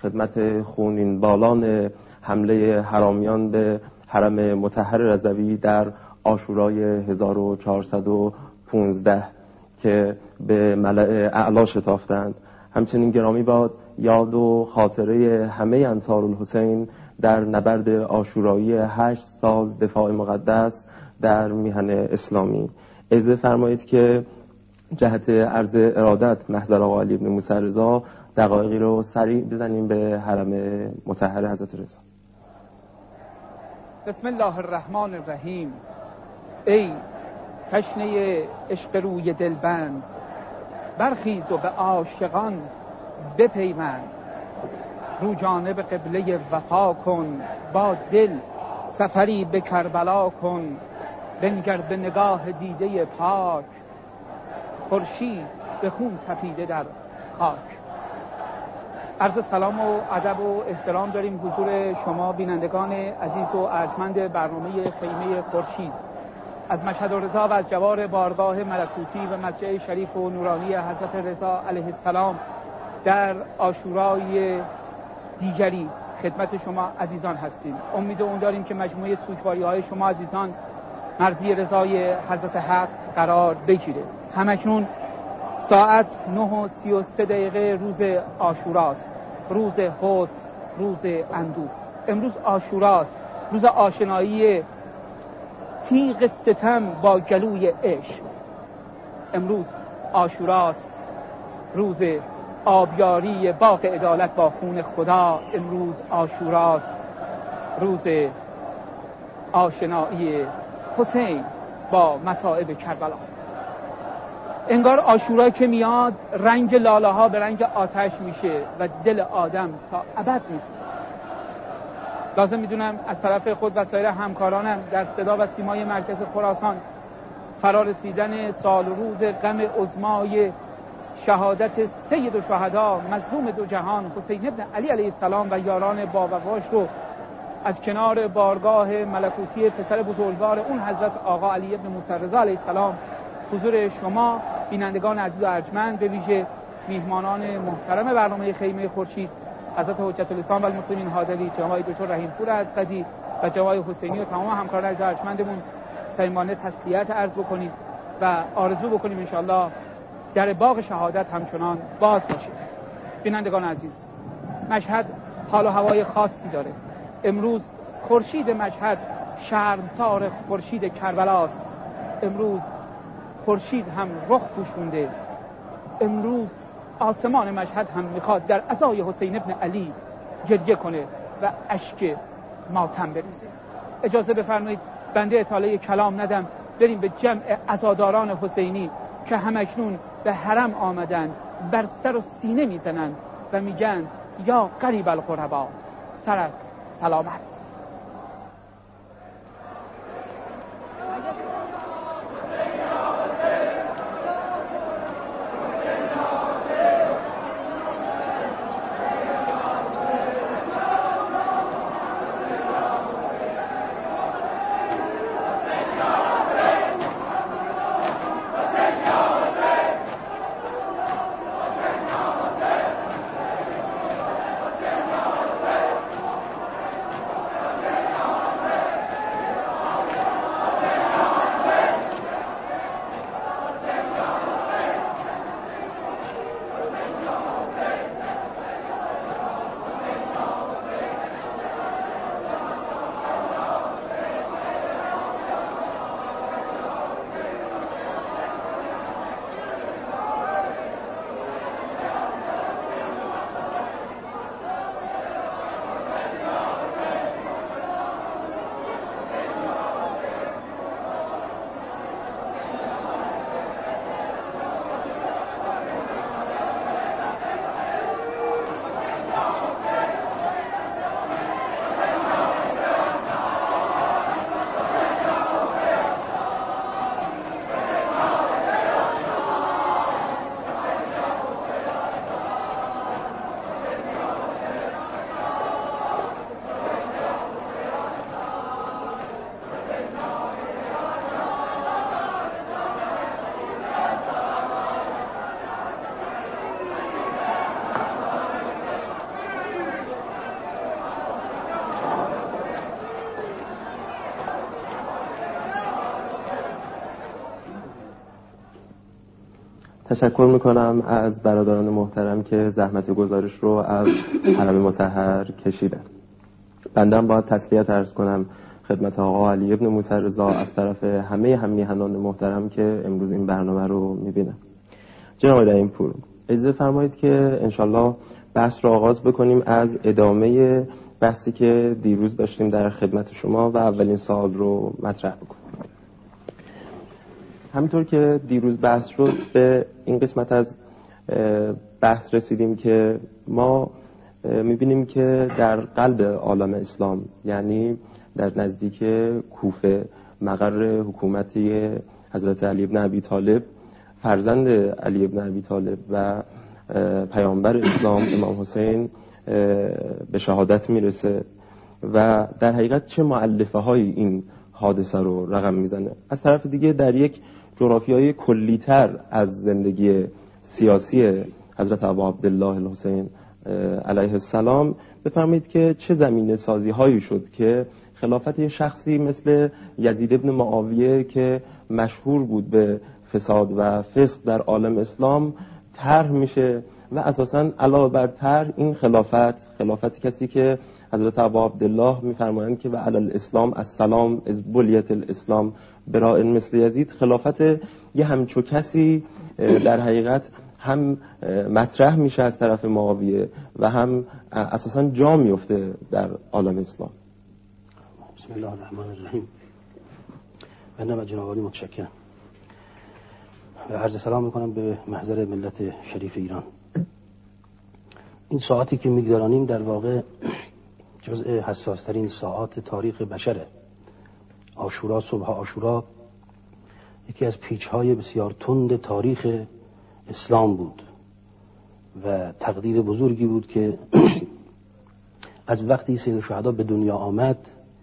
خدمت خونین بالان حمله حرامیان به حرم مطهر رضوی در عاشورای 1415 که به ملأ اعلا شتافتند. همچنین گرامی باد یاد و خاطره همه انصار الحسین در نبرد عاشورایی 8 سال دفاع مقدس در میهن اسلامی. اجازه فرمایید که جهت عرض ارادت محضر آقا علی بن موسی رضا دقایقی رو سریع بزنیم به حرم مطهر حضرت رضا. بسم الله الرحمن الرحیم. ای تشنه عشق روی دلبند، برخیز و به عاشقان بپیوند. رو جانب قبله وفا کن، با دل سفری به کربلا کن. بنگر به نگاه دیده پاک، خورشید به خون تپیده در خاک. عرض سلام و ادب و احترام داریم حضور شما بینندگان عزیز و ارجمند برنامه خیمه خورشید از مشهد رضا و از جوار بارگاه ملکوتی و مسجد شریف و نورانی حضرت رضا علیه السلام در عاشورای دیگری خدمت شما عزیزان هستیم. امید اون داریم که مجموعه سوگواری‌های شما عزیزان مرضی رضای حضرت حق قرار بگیره. همکنون ساعت 9:33 روز عاشوراست، روز حزن، روز اندوه. امروز عاشوراست، روز آشنایی تیغ ستم با گلوی عشق. امروز عاشوراست، روز آبیاری باغ عدالت با خون خدا. امروز عاشوراست، روز آشنایی حسین با مصائب کربلا. انگار عاشورا که میاد رنگ لاله ها به رنگ آتش میشه و دل آدم تا ابد میسوزه. لازم میدونم از طرف خود و سایر همکارانم در صدا و سیمای مرکز خراسان فرارسیدن سال و روز غم عظمای شهادت سید الشهدا مظلوم دو جهان حسین ابن علی علیه السلام و یاران باوقاش رو از کنار بارگاه ملکوتی پسر بزرگوار اون حضرت آقا علی ابن موسی رضا علیه السلام حضور شما بینندگان عزیز و ارجمند، به ویژه میهمانان محترم برنامه خیمه خورشید حضرت حجت الاسلام و المسلمین حاضری جناب دکتر رحیم پور از قدی و جناب حسینی و تمام همکاران عزیز و ارجمندمون صمیمانه تسلیت عرض بکنیم و آرزو بکنیم انشالله در باغ شهادت همچنان باز باشه. بینندگان عزیز، مشهد حال و هوای خاصی داره. امروز خورشید مشهد شرمسار خورشید کربلاست. امروز خورشید هم رخ پوشونده. امروز آسمان مشهد هم میخواد در عزای حسین ابن علی گریه کنه و اشک ماتم بریزه. اجازه بفرمایید بنده اطاله کلام ندم، بریم به جمع عزاداران حسینی که همکنون به حرم آمدن، بر سر و سینه میزنن و میگن یا قریب القربا سرت سلامت. تشکر میکنم از برادران محترم که زحمت گزارش رو از حرم مطهر کشیدن. بنده هم باید تسلیت عرض کنم خدمت آقا علی ابن موسی رضا از طرف همه هم میهنان محترم که امروز این برنامه رو میبینن. جناب رحیم پور، اجازه فرمایید که انشالله بحث رو آغاز بکنیم از ادامه بحثی که دیروز داشتیم در خدمت شما و اولین سوال رو مطرح بکنیم. همینطور که دیروز بحث شد به این قسمت از بحث رسیدیم که ما میبینیم که در قلب عالم اسلام، یعنی در نزدیک کوفه، مقر حکومتی حضرت علی ابن ابی طالب، فرزند علی ابن ابی طالب و پیامبر اسلام امام حسین به شهادت میرسه و در حقیقت چه مؤلفه های این حادثه رو رقم میزنه. از طرف دیگه در یک جغرافیای کلی‌تر از زندگی سیاسی حضرت ابا عبدالله الحسین علیه السلام بفرمایید که چه زمینه سازی هایی شد که خلافت شخصی مثل یزید ابن معاویه که مشهور بود به فساد و فسق در عالم اسلام طرح میشه و اساساً علاوه بر طرح این خلافت کسی که حضرت ابا عبدالله میفرمایند که و علی الاسلام السلام از بلیت الاسلام براء مثل یزید، خلافت یه همچو کسی در حقیقت هم مطرح میشه از طرف معاویه و هم اساساً جا میفته در عالم اسلام. بسم الله الرحمن الرحیم. من جناب عالی متشکرم و عرض سلام میکنم به محضر ملت شریف ایران. این ساعتی که میگذرانیم در واقع جزء حساسترین ساعات تاریخ بشره. عاشورا، صبح عاشورا یکی از پیچ‌های بسیار تند تاریخ اسلام بود و تقدیر بزرگی بود که از وقتی سید الشهدا به دنیا آمد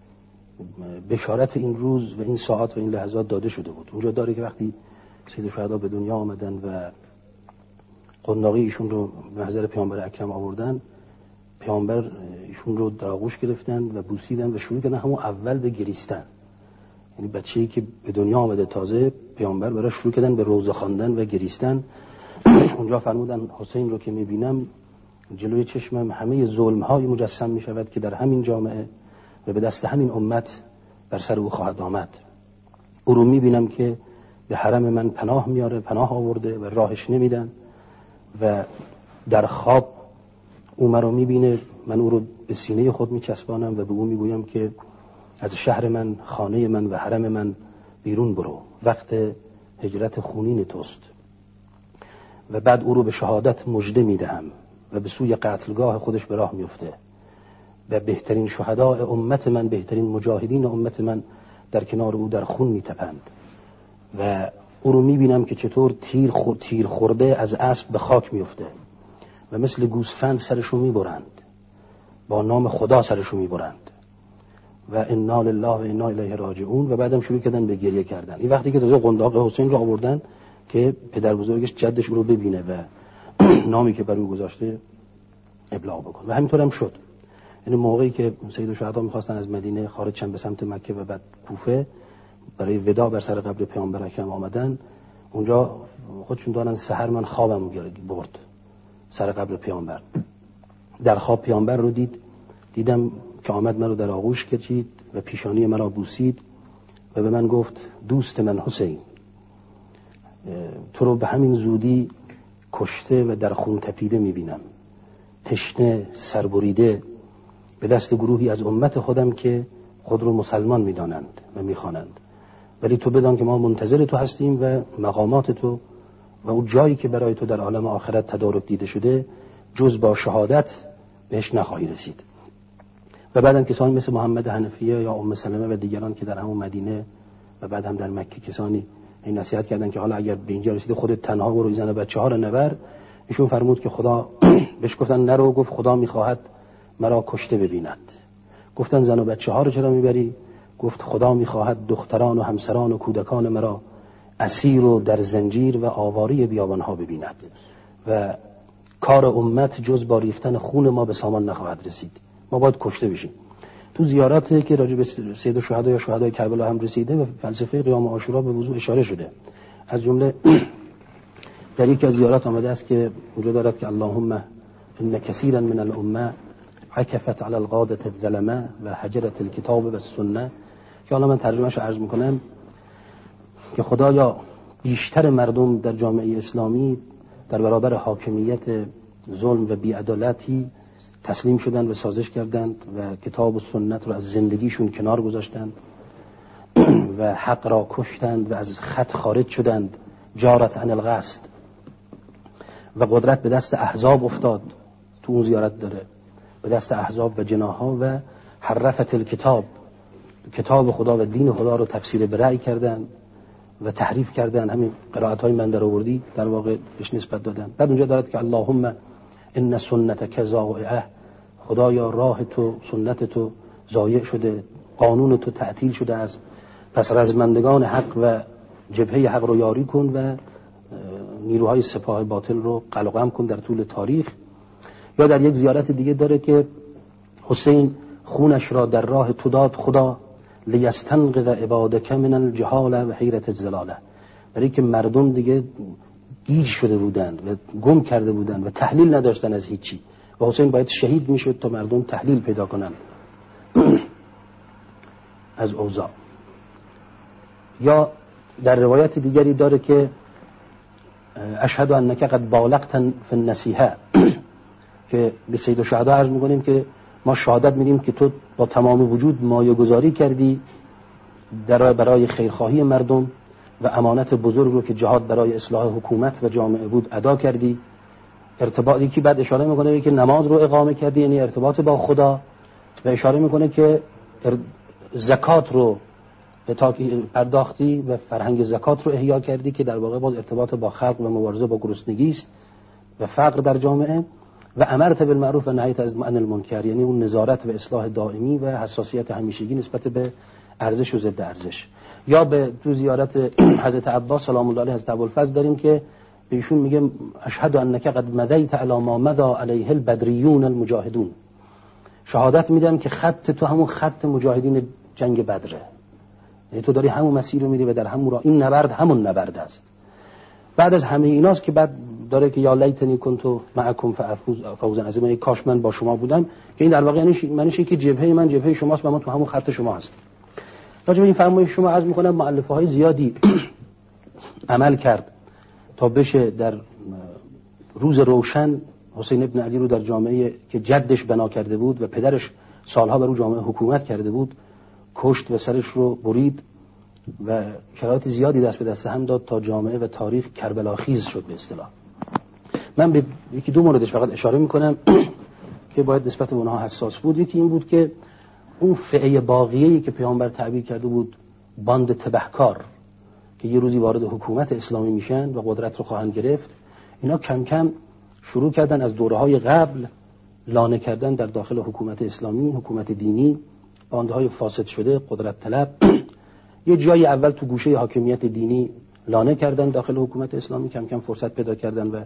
بشارت این روز و این ساعات و این لحظات داده شده بود. اونجا داره که وقتی سید الشهدا به دنیا آمدن و قنداقی ایشون رو به محضر پیامبر اکرم آوردن، پیامبر ایشون رو در آغوش گرفتن و بوسیدن و شروع کردن همون اول به گریستن. یعنی بچه‌ای که به دنیا آمده تازه، پیامبر برای شروع کردن به روزه خواندن و گریستن. اونجا فرمودن حسین رو که میبینم جلوی چشمم همه ظلم‌های مجسم میشود که در همین جامعه و به دست همین امت بر سر او خواهد آمد. او رو میبینم که به حرم من پناه میاره، پناه آورده و راهش نمیدن و در خواب او مرا میبینه، من او رو به سینه خود میچسبانم و به او میگویم که از شهر من، خانه من و حرم من بیرون برو، وقت هجرت خونین توست. و بعد او رو به شهادت مژده میدهم و به سوی قتلگاه خودش به راه میفته و بهترین شهداء امت من، بهترین مجاهدین امت من در کنار او در خون میتپند و او رو میبینم که چطور تیر خورده از اسب به خاک میفته و مثل گوسفند سرشو میبرند، با نام خدا سرشو میبرند و انا لله و انا الیه راجعون. و بعدم شروع کردن به گریه کردن. این وقتی که تازه قنداق حسین رو آوردن که پدر بزرگش جدش او رو ببینه و نامی که بر او گذاشته ابلاغ بکنه. و همینطور هم شد. یعنی موقعی که سید الشهدا میخواستن از مدینه خارج شن به سمت مکه و بعد کوفه برای وداع بر سر قبر پیامبر اکرم آمدن، اونجا خودشون دارن سحر من خوابم برد سر قبر پیامبر. در خواب پیامبر رو دیدم که آمد من رو در آغوش کشید و پیشانی من را بوسید و به من گفت دوست من حسین، تو رو به همین زودی کشته و در خون تپیده میبینم، تشنه، سربریده به دست گروهی از امت خودم که خود رو مسلمان میدانند و میخوانند، ولی تو بدان که ما منتظر تو هستیم و مقامات تو و اون جایی که برای تو در عالم آخرت تدارک دیده شده جز با شهادت بهش نخواهی رسید. و بعدم کسانی مثل محمد حنفیه یا ام سلمه و دیگران که در همون مدینه و بعد هم در مکه کسانی این نصیحت کردن که حالا اگر به اینجا رسیده خودت تنها برو، زن و بچه‌ها رو نبر. ایشون فرمود که خدا بهش گفتن نرو، گفت خدا میخواهد مرا کشته ببیند. گفتن زن و بچه‌ها رو چرا میبری؟ گفت خدا میخواهد دختران و همسران و کودکان مرا اسیر و در زنجیر و آواره بیابانها ببیند و کار امت جز با ریختن خون ما به سامان نخواهد رسید. ما باید کشته بشیم. تو زیاراتی که راجع به سید الشهدا یا شهدای کربلا هم رسیده و فلسفه قیام عاشورا به وضوح اشاره شده. از جمله در یکی از زیارات آمده است که اونجا دارد که اللهم ان کثیرا من الامه عکفت علی القادة الظلمه و حجرت الکتاب و السنه، که حالا من ترجمهش رو عرض میکنم که خدایا بیشتر مردم در جامعه اسلامی در برابر حاکمیت ظلم و بی‌عدالتی تسلیم شدند و سازش کردند و کتاب و سنت رو از زندگیشون کنار گذاشتند و حق را کشتند و از خط خارج شدند. جارت عن القصد، و قدرت به دست احزاب افتاد. تو اون زیارت داره به دست احزاب و جناح‌ها و حرفت الکتاب، کتاب خدا و دین خدا رو تفسیر به رأی کردن و تحریف کردن. همین قرائت‌های من در آوردی در واقع بهش نسبت دادن. بعد اونجا دارد که اللهم ان سنتک ضائعه، خدایا راه تو، سنت تو ضایع شده، قانون تو تعطیل شده است، پس رزمندگان حق و جبهه حق رو یاری کن و نیروهای سپاه باطل رو قلقم کن در طول تاریخ. یا در یک زیارت دیگه داره که حسین خونش را در راه تو داد خدا لیستنقذ عبادک من الجهاله و حیرت الزلاله، برای که مردم دیگه گیج شده بودند و گم کرده بودند و تحلیل نداشتن از هیچی و حسین باید شهید میشد تا مردم تحلیل پیدا کنند از اوضاع. یا در روایت دیگری داره که اشهد انک قد بالغت فی النصیحه، که به سید الشهدا عرض میکنیم که ما شهادت میدیم که تو با تمام وجود مایه گذاری کردی برای خیرخواهی مردم و امانت بزرگ رو که جهاد برای اصلاح حکومت و جامعه بود ادا کردی. ارتباطی که بعد اشاره میکنه که نماز رو اقامه کردی، یعنی ارتباط با خدا، و اشاره میکنه که زکات رو پرداختی و فرهنگ زکات رو احیا کردی که در واقع باز ارتباط با خلق و مبارزه با گرسنگی است و فقر در جامعه. و امرت بالمعروف و نهیت عن المنکر، یعنی اون نظارت و اصلاح دائمی و حساسیت همیشگی نسبت به ارزش و ضد ارزش. یا به تو زیارت حضرت عباس سلام الله علیه حضرت ابوالفضل داریم که به ایشون میگه اشهد انک قد مضیت علی ما مضى علیه البدریون المجاهدون، شهادت میدم که خط تو همون خط مجاهدین جنگ بدره، یعنی تو داری همون مسیر رو میری و در همون راه، این نبرد همون نبرد است. بعد از همه ایناست که بعد داره که یا لیتنی کنتو معکم فوزا عظیما، کاش من با شما بودم، که این در واقع یعنی که جبهه من جبهه شماست و ما تو همون خط شما هستیم. راجع به این فرمایش شما عرض میکنم مؤلفه های زیادی عمل کرد تا بشه در روز روشن حسین ابن علی رو در جامعه که جدش بنا کرده بود و پدرش سالها بر او جامعه حکومت کرده بود کشت و سرش رو برید و شرایط زیادی دست به دست هم داد تا جامعه و تاریخ کربلا خیز شد به اصطلاح. من به یکی دو موردش فقط اشاره میکنم که باید نسبت به اونها حساس بود. یکی این بود که اون فئه باقیه‌ای که پیامبر تعبیر کرده بود باند تبهکار که یه روزی وارد حکومت اسلامی میشن و قدرت رو خواهند گرفت، اینا کم کم شروع کردن از دوره‌های قبل لانه کردن در داخل حکومت اسلامی، حکومت دینی، باندهای فاسد شده، قدرت طلب. یه جایی اول تو گوشه حاکمیت دینی لانه کردن داخل حکومت اسلامی، کم کم فرصت پیدا کردن و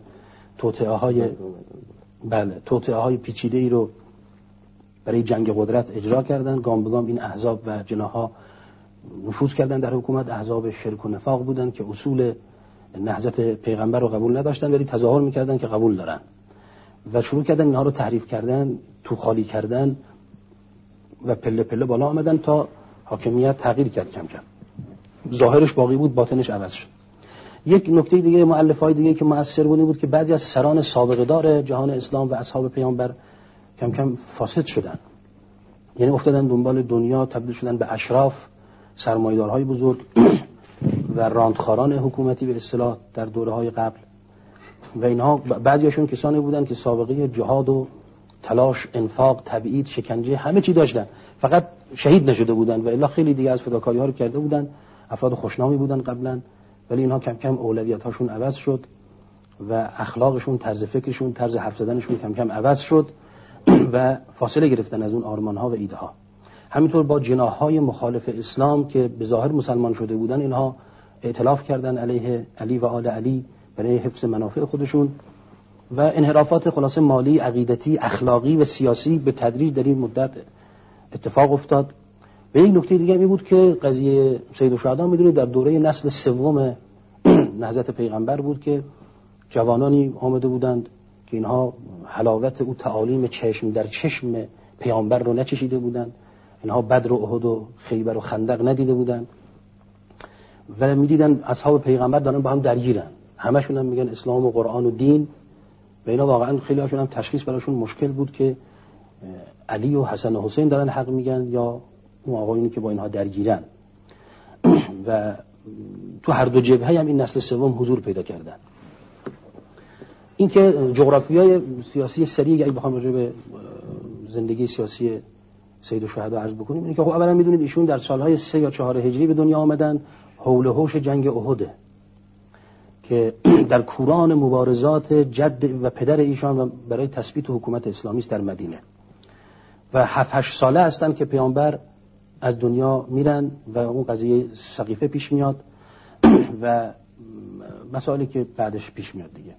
توطئه‌های پیچیده‌ای رو برای جنگ قدرت اجرا کردن. گام به گام این احزاب و جناح‌ها نفوذ کردن در حکومت. احزاب شرک و نفاق بودن که اصول نهضت پیغمبر رو قبول نداشتن ولی تظاهر می‌کردن که قبول دارن و شروع کردن اینها رو تحریف کردن، تو خالی کردن و پله پله بالا آمدن تا حاکمیت تغییر کرد. کم کم ظاهرش باقی بود، باطنش عوض شد. یک نکته دیگه مؤلفه‌های دیگه که مؤثر بود که بعضی از سران سابقه دار جهان اسلام و اصحاب پیامبر کم کم فاسد شدن، یعنی افتادن دنبال دنیا، تبدیل شدن به اشراف، سرمایه‌دارهای بزرگ و راندخاران حکومتی به اصطلاح در دوره‌های قبل. و اینها بعضیاشون کسانی بودن که سابقه جهاد و تلاش، انفاق، تبعید، شکنجه همه چی داشتن، فقط شهید نشده بودن و الا خیلی دیگه از فداکاری‌ها رو کرده بودن. افراد خوشنامی بودن قبلا، ولی اینها کم کم اولویت‌هاشون عوض شد و اخلاقشون، طرز فکرشون، طرز حرف زدنشون کم کم عوض شد و فاصله گرفتن از اون آرمان‌ها و ایده‌ها. همینطور با جناح‌های مخالف اسلام که به ظاهر مسلمان شده بودن، اینها ائتلاف کردن علیه علی و آل علی برای حفظ منافع خودشون و انحرافات خلاصه مالی، عقیدتی، اخلاقی و سیاسی به تدریج در این مدت اتفاق افتاد. و یک نکته دیگه می بود که قضیه سید الشهدا میدونید در دوره نسل سوم نهضت پیغمبر بود که جوانانی آمده بودند که اینها حلاوت او تعالیم چشم در چشم پیامبر رو نچشیده بودند، اینها بدر و احد و خیبر و خندق ندیده بودند و میدیدن اصحاب پیغمبر دارن با هم درگیرن، همشون هم میگن اسلام و قرآن و دین و اینا. واقعا خیلی هاشون هم تشخیص براشون مشکل بود که علی و حسن و حسین دارن حق میگن یا اون آقایونی که با اینها درگیرن. و تو هر دو جبهه هم این نسل سوم حضور پیدا کردن. این که جغرافیای سیاسی سریع اگه بخوام راجع به زندگی سیاسی سید الشهدا عرض بکنیم، اینه که خب اولا میدونید ایشون در سالهای 3 یا 4 هجری به دنیا آمدن، حول و حوش جنگ احد که در کوران مبارزات جد و پدر ایشان برای تثبیت حکومت اسلامی است در مدینه و 7-8 ساله هستن که پیامبر از دنیا میرن و اون قضیه سقیفه پیش میاد و مسائلی که بعدش پیش میاد دیگه.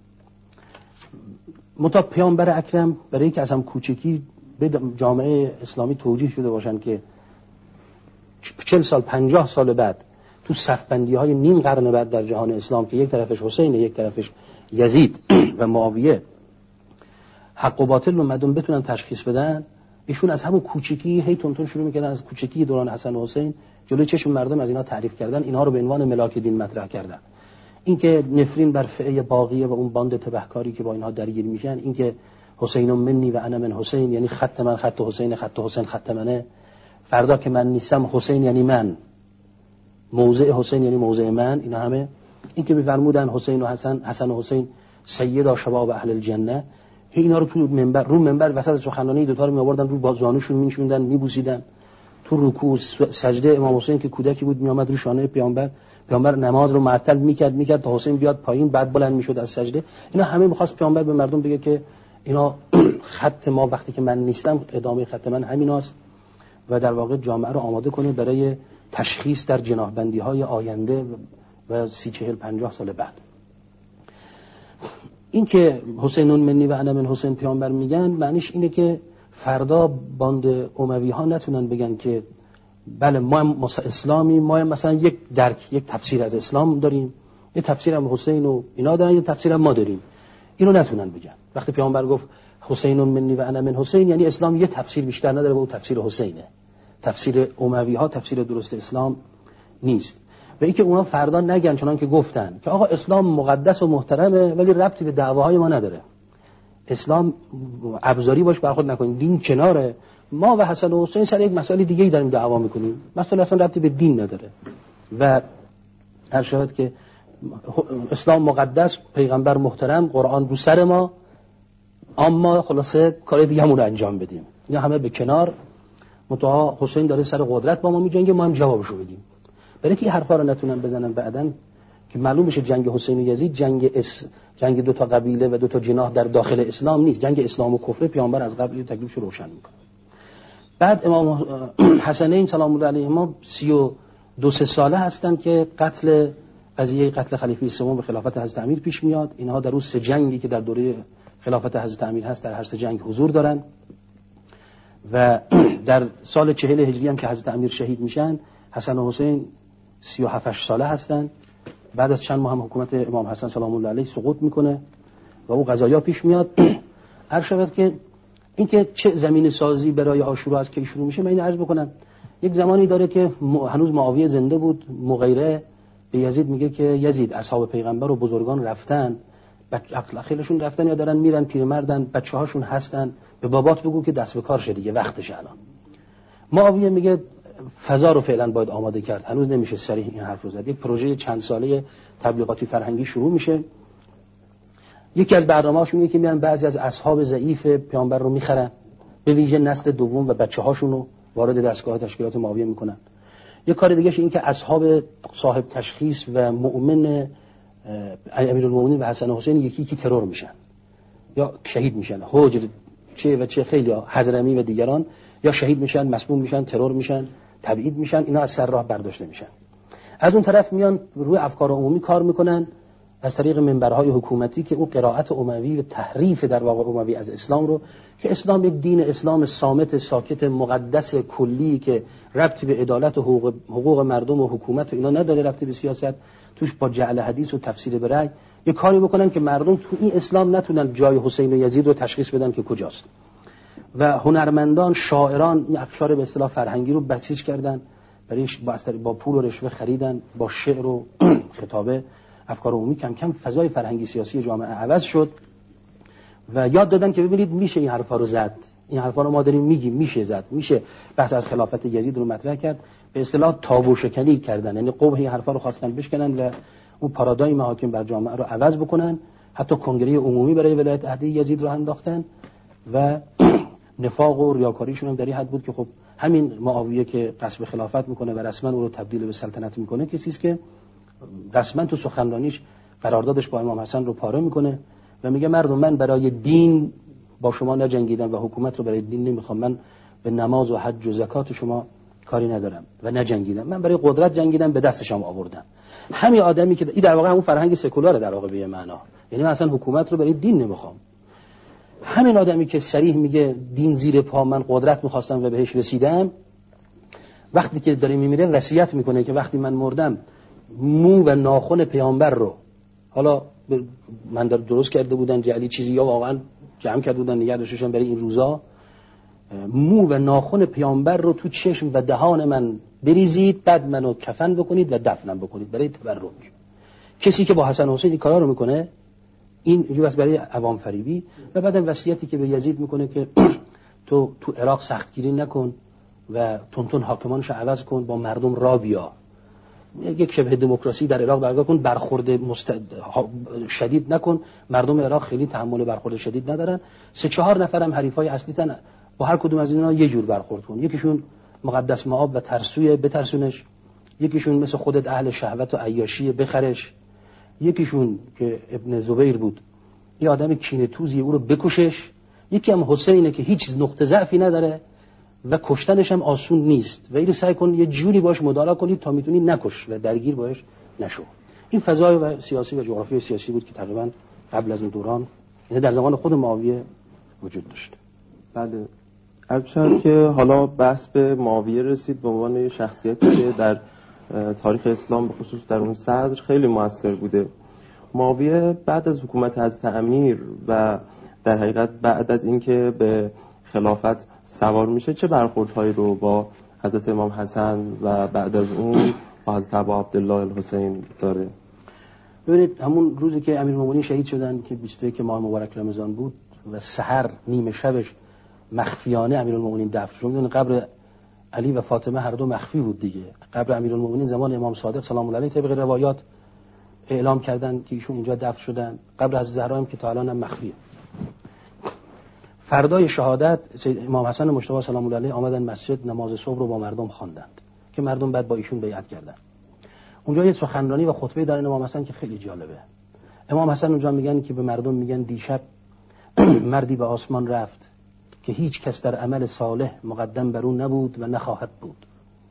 مطابق پیامبر اکرم برای که از هم کوچکی به جامعه اسلامی توجیه شده باشن که 40 سال 50 سال بعد تو صفبندی های نیم قرن بعد در جهان اسلام که یک طرفش حسین یک طرفش یزید و معاویه حق و باطل رو مردم بتونن تشخیص بدن، ایشون از همون کوچکی هی تونتون شروع میکردن، از کوچکی دوران حسن و حسین جلوی چشم مردم از اینا تعریف کردن، اینها رو به عنوان ملاک دین مطرح کردن. اینکه نفرین بر فئه باقیه و اون باند تبهکاری که با اینها درگیر میشن، اینکه حسین منی و انا من حسین، یعنی خط من خط حسین، خط حسین خط منه، فردا که من نیستم حسین یعنی من، موضع حسین یعنی موضع من، اینا همه. اینکه میفرمودن حسین و حسن و حسین سیدا شباب اهل الجنه، اینا رو تو منبر رو منبر وسط سخنرانی دو تا رو میآوردن، رو بازوانشون می‌نشوندن میبوسیدن. تو رکوع سجده امام حسین که کودکی بود میآمد رو شانه پیامبر نماز رو معطل میکرد تا حسین بیاد پایین، بعد بلند میشد از سجده. اینا همه می‌خواست پیامبر به مردم بگه که اینا خط ما وقتی که من نیستم ادامه خط من همیناست و در واقع جامعه رو آماده کنه برای تشخیص در جناحبندی‌های آینده و 30-40-50 سال بعد. این که حسینون منی و انا من حسین پیامبر میگن، معنیش اینه که فردا باند اموی ها نتونن بگن که بله ما اسلامی، ما مثلا یک تفسیر از اسلام داریم، یه تفسیر هم حسین و اینا دارن، یه تفسیر هم ما داریم، اینو نتونن بگن. وقتی پیامبر گفت حسینون منی و انا من حسین، یعنی اسلام یه تفسیر بیشتر نداره و اون تفسیر حسینه. تفسیر اموی ها تفسیر درست اسلام نیست. و اینکه اونا فردا نگن چنان که گفتن که آقا اسلام مقدس و محترمه ولی ربطی به دعواهای ما نداره، اسلام ابزاری باش برخورد نکنیم، دین کناره، ما و حسن و حسین سر یک مسئله دیگه‌ای داریم دعوا میکنیم، مسئله اصلا ربطی به دین نداره. و هر شود که اسلام مقدس، پیغمبر محترم، قرآن رو سر ما، اما خلاصه کار دیگه همون رو انجام بدیم. اینا همه به کنار. متأ حسین داره سر قدرت با ما میجنگه، ما هم جوابشو بدیم. برای که این حرفا رو نتونن بزنن بعدن که معلوم بشه جنگ حسین و یزید جنگ دو تا قبیله و دو تا جناح در داخل اسلام نیست، جنگ اسلام و کفر. پیامبر از قبل تکلیفش رو روشن میکنه. بعد امام حسنین سلام الله علیهما 32-33 ساله هستن که قضیه قتل خلیفه سوم به خلافت حضرت امیر پیش میاد. اینها در اون 3 جنگی که در دوره خلافت حضرت امیر هست در هر 3 جنگ حضور دارن و در سال 40 هجری هم که حضرت امیر شهید میشن، حسن و حسین 37-8 ساله هستن. بعد از چند ماه هم حکومت امام حسن سلام الله علیه سقوط میکنه و او قضایا پیش میاد. هر شود که اینکه چه زمین سازی برای عاشورا از کی شروع میشه، من اینو عرض بکنم. یک زمانی داره که هنوز معاویه زنده بود، مغیره به یزید میگه که یزید اصحاب پیغمبر و بزرگان رفتن، خیلیشون رفتن یا دارن میرن، پیرمردن، بچه‌هاشون هستن، به بابات بگو که دست به کار شه دیگه، وقتشه الان. معاویه میگه فضا رو فعلا باید آماده کرد، هنوز نمیشه صریح این حرف رو زد. یک پروژه چند ساله تبلیغاتی فرهنگی شروع میشه. یکی از برنامه‌هاش میگه که میان بعضی از اصحاب ضعیف پیامبر رو میخرن، به ویژه نسل دوم و بچه‌هاشون رو وارد دستگاه تشکیلات معاویه میکنن. یک کار دیگه این که اصحاب صاحب تشخیص و مؤمن امیرالمومنین و حسن و حسین یکی ترور میشن یا شهید میشن. حجر چه خیلی ها، حضرمی و دیگران یا شهید میشن، مسموم میشن، ترور میشن، تبعید میشن، اینا از سر راه برداشته میشن. از اون طرف میان روی افکار عمومی کار میکنن از طریق منبرهای حکومتی که اون قرائت اموی و تحریف در واقع اموی از اسلام رو، که اسلام یک دین اسلام صامت ساکت مقدس کلی که ربطی به عدالت و حقوق مردم و حکومت و اینا نداره، ربطی به سیاست، توش با جعل حدیث و تفسیر به رأی یه کاری بکنن که مردم تو این اسلام نتونن جای حسین و یزید رو تشخیص بدن که کجاست. و هنرمندان، شاعران این افکار به اصطلاح فرهنگی رو بسیج کردن، برایش با پول و رشوه خریدن، با شعر و خطابه افکار عمومی کم کم فضای فرهنگی سیاسی جامعه عوض شد و یاد دادن که ببینید میشه این حرفا رو زد، این حرفا رو ما داریم میگیم میشه زد، میشه بحث از خلافت یزید رو مطرح کرد. به اصطلاح تابو شکنی کردن، یعنی قبح این حرفا رو خواستن بشکنن و اون پارادایم حاکم بر جامعه رو عوض بکنن. حتی کنگره عمومی برای ولایت عهده یزید رو انداختن و نفاق و ریاکاریشون هم در این حد بود که خب همین معاویه که غصب خلافت میکنه و رسما او رو تبدیل به سلطنت میکنه، کسی است که رسما تو سخنرانیش قراردادش با امام حسن رو پاره میکنه و میگه مردم من برای دین با شما نجنگیدم و حکومت رو برای دین نمیخوام، من به نماز و حج و زکات شما کاری ندارم و نجنگیدم، من برای قدرت جنگیدم به دستشم آوردم. همین آدمی که این در واقع همون فرهنگ سکولاره در واقع به معنا، یعنی من اصلا حکومت رو برای دین نمیخوام. همین آدمی که صریح میگه دین زیر پا، من قدرت میخواستم و بهش رسیدم، وقتی که داره میمیره وصیت میکنه که وقتی من مردم مو و ناخن پیامبر رو، حالا من درست کرده بودن جعلی چیزی یا واقعا جمع کرده بودن نگه داشتن برای این روزا، مو و ناخن پیامبر رو تو چشم و دهان من بریزید، بعد منو کفن بکنید و دفنم بکنید برای تبرک. کسی که با حسن حسین این کارا رو میکنه این جو بس برای عوام فریبی. و بعدم وصیتی که به یزید میکنه که تو عراق سختگیری نکن و تونتون حاکمانش عوض کن، با مردم را بیا، یک شبه دموکراسی در عراق برگزار کن، برخورد شدید نکن، مردم عراق خیلی تحمل برخورد شدید ندارن. 3-4 نفرم حریفای اصلیتن، با هر کدوم از اینا یه جور برخورد کن. یکیشون مقدس مآب و ترسوی بترسونش، یکیشون مثل خودت اهل شهوت و عیاشی بخرش، یکیشون که ابن زبیر بود یه آدم کینه توزی او رو بکشش، یکی هم حسینه که هیچ نقطه ضعفی نداره و کشتنش هم آسون نیست و اینو سعی کن یه جوری باش مدارا کنید تا میتونی نکش و درگیر باش نشو. این فضای و سیاسی و جغرافیای سیاسی بود که تقریبا قبل از اون دوران، یعنی در زمان خود معاویه وجود داشت. بله، البته که حالا بحث به معاویه رسید به عنوان شخصیتی که در تاریخ اسلام به خصوص در اون صدر خیلی موثر بوده. معاویه بعد از حکومت حضرت امیر و در حقیقت بعد از اینکه به خلافت سوار میشه چه برخوردهایی رو با حضرت امام حسن و بعد از اون با حضرت ابا عبدالله الحسین داره؟ ببینید همون روزی که امیرالمومنین شهید شدن که 21 ماه مبارک رمضان بود و سحر نیمه شبش مخفیانه امیرالمومنین دفن شد. میدونید قبر علی و فاطمه هر دو مخفی بود دیگه. قبر امیرالمومنین زمان امام صادق سلام الله علیه طبق روایات اعلام کردن که ایشون اینجا دفن شدن. قبر حضرت زهرا هم که تا الان هم مخفیه. فردای شهادت امام حسن مجتبی سلام الله علیه آمدن مسجد، نماز صبح رو با مردم خواندند که مردم بعد با ایشون بیعت کردن. اونجا یه سخنرانی و خطبه دارن امام حسن که خیلی جالبه. امام حسن اونجا میگن که به مردم میگن دیشب مردی به آسمان رفت که هیچ کس در عمل صالح مقدم بر اون نبود و نخواهد بود.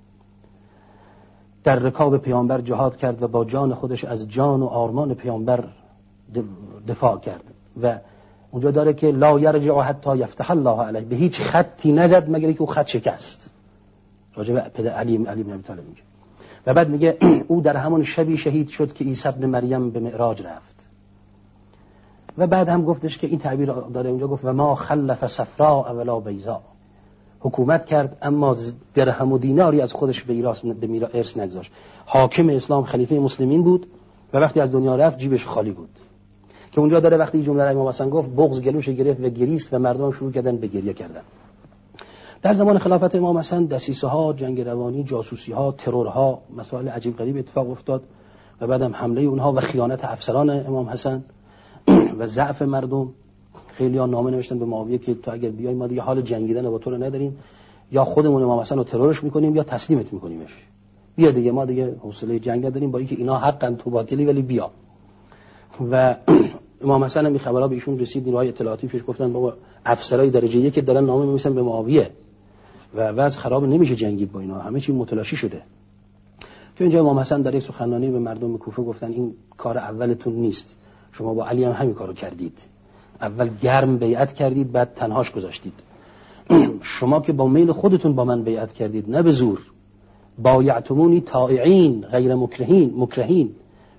در رکاب پیامبر جهاد کرد و با جان خودش از جان و آرمان پیامبر دفاع کرد و اونجا داره که لا یرجع حتی یفتح الله علیه، به هیچ خطی نزد مگر اینکه او خط شکست. راجع به پدر علی بن ابی طالب میگه. و بعد میگه او در همون شبی شهید شد که عیسی ابن مریم به معراج رفت. و بعد هم گفتش که این تعبیر داره اونجا گفت و ما خلف صفراء ولا بیضاء، حکومت کرد اما درهم و دیناری از خودش به ارث نگذاشت. حاکم اسلام خلیفه مسلمین بود و وقتی از دنیا رفت جیبش خالی بود. که اونجا داره وقتی این جمله را امام حسن گفت بغض گلوش گرفت و گریست و مردم شروع کردن به گریه کردن. در زمان خلافت امام حسن دسیسه ها، جنگ روانی، جاسوسی ها، ترور ها، مسائل عجیب غریب اتفاق افتاد و بعدم حمله اونها و خیانت افسران امام حسن و ضعف مردم. خیلی ها نامه نوشتن به معاویه که تو اگر بیای ما دیگه حال جنگیدن با تو رو نداریم، یا خودمون امام حسن رو ترورش میکنیم یا تسلیمت میکنیمش، بیا دیگه ما دیگه حوصله جنگ نداریم، با اینکه اینا حقاً تو باطلی ولی بیا. و امام حسن هم خبرها به ایشون رسید، نیروهای اطلاعاتی پیش گفتن بابا افسرای درجه 1 دارن نامه می‌نویسن به معاویه و وضع خراب نمیشه جنگید با اینا، همه چی متلاشی شده. که اینجا امام حسن در یک سخنرانی به مردم کوفه گفتن این کار اولتون نیست، شما با علی هم همین کارو کردید، اول گرم بیعت کردید بعد تنهاش گذاشتید. شما که با میل خودتون با من بیعت کردید نه به زور، بایعتمونی طائعین غیر مکرهین،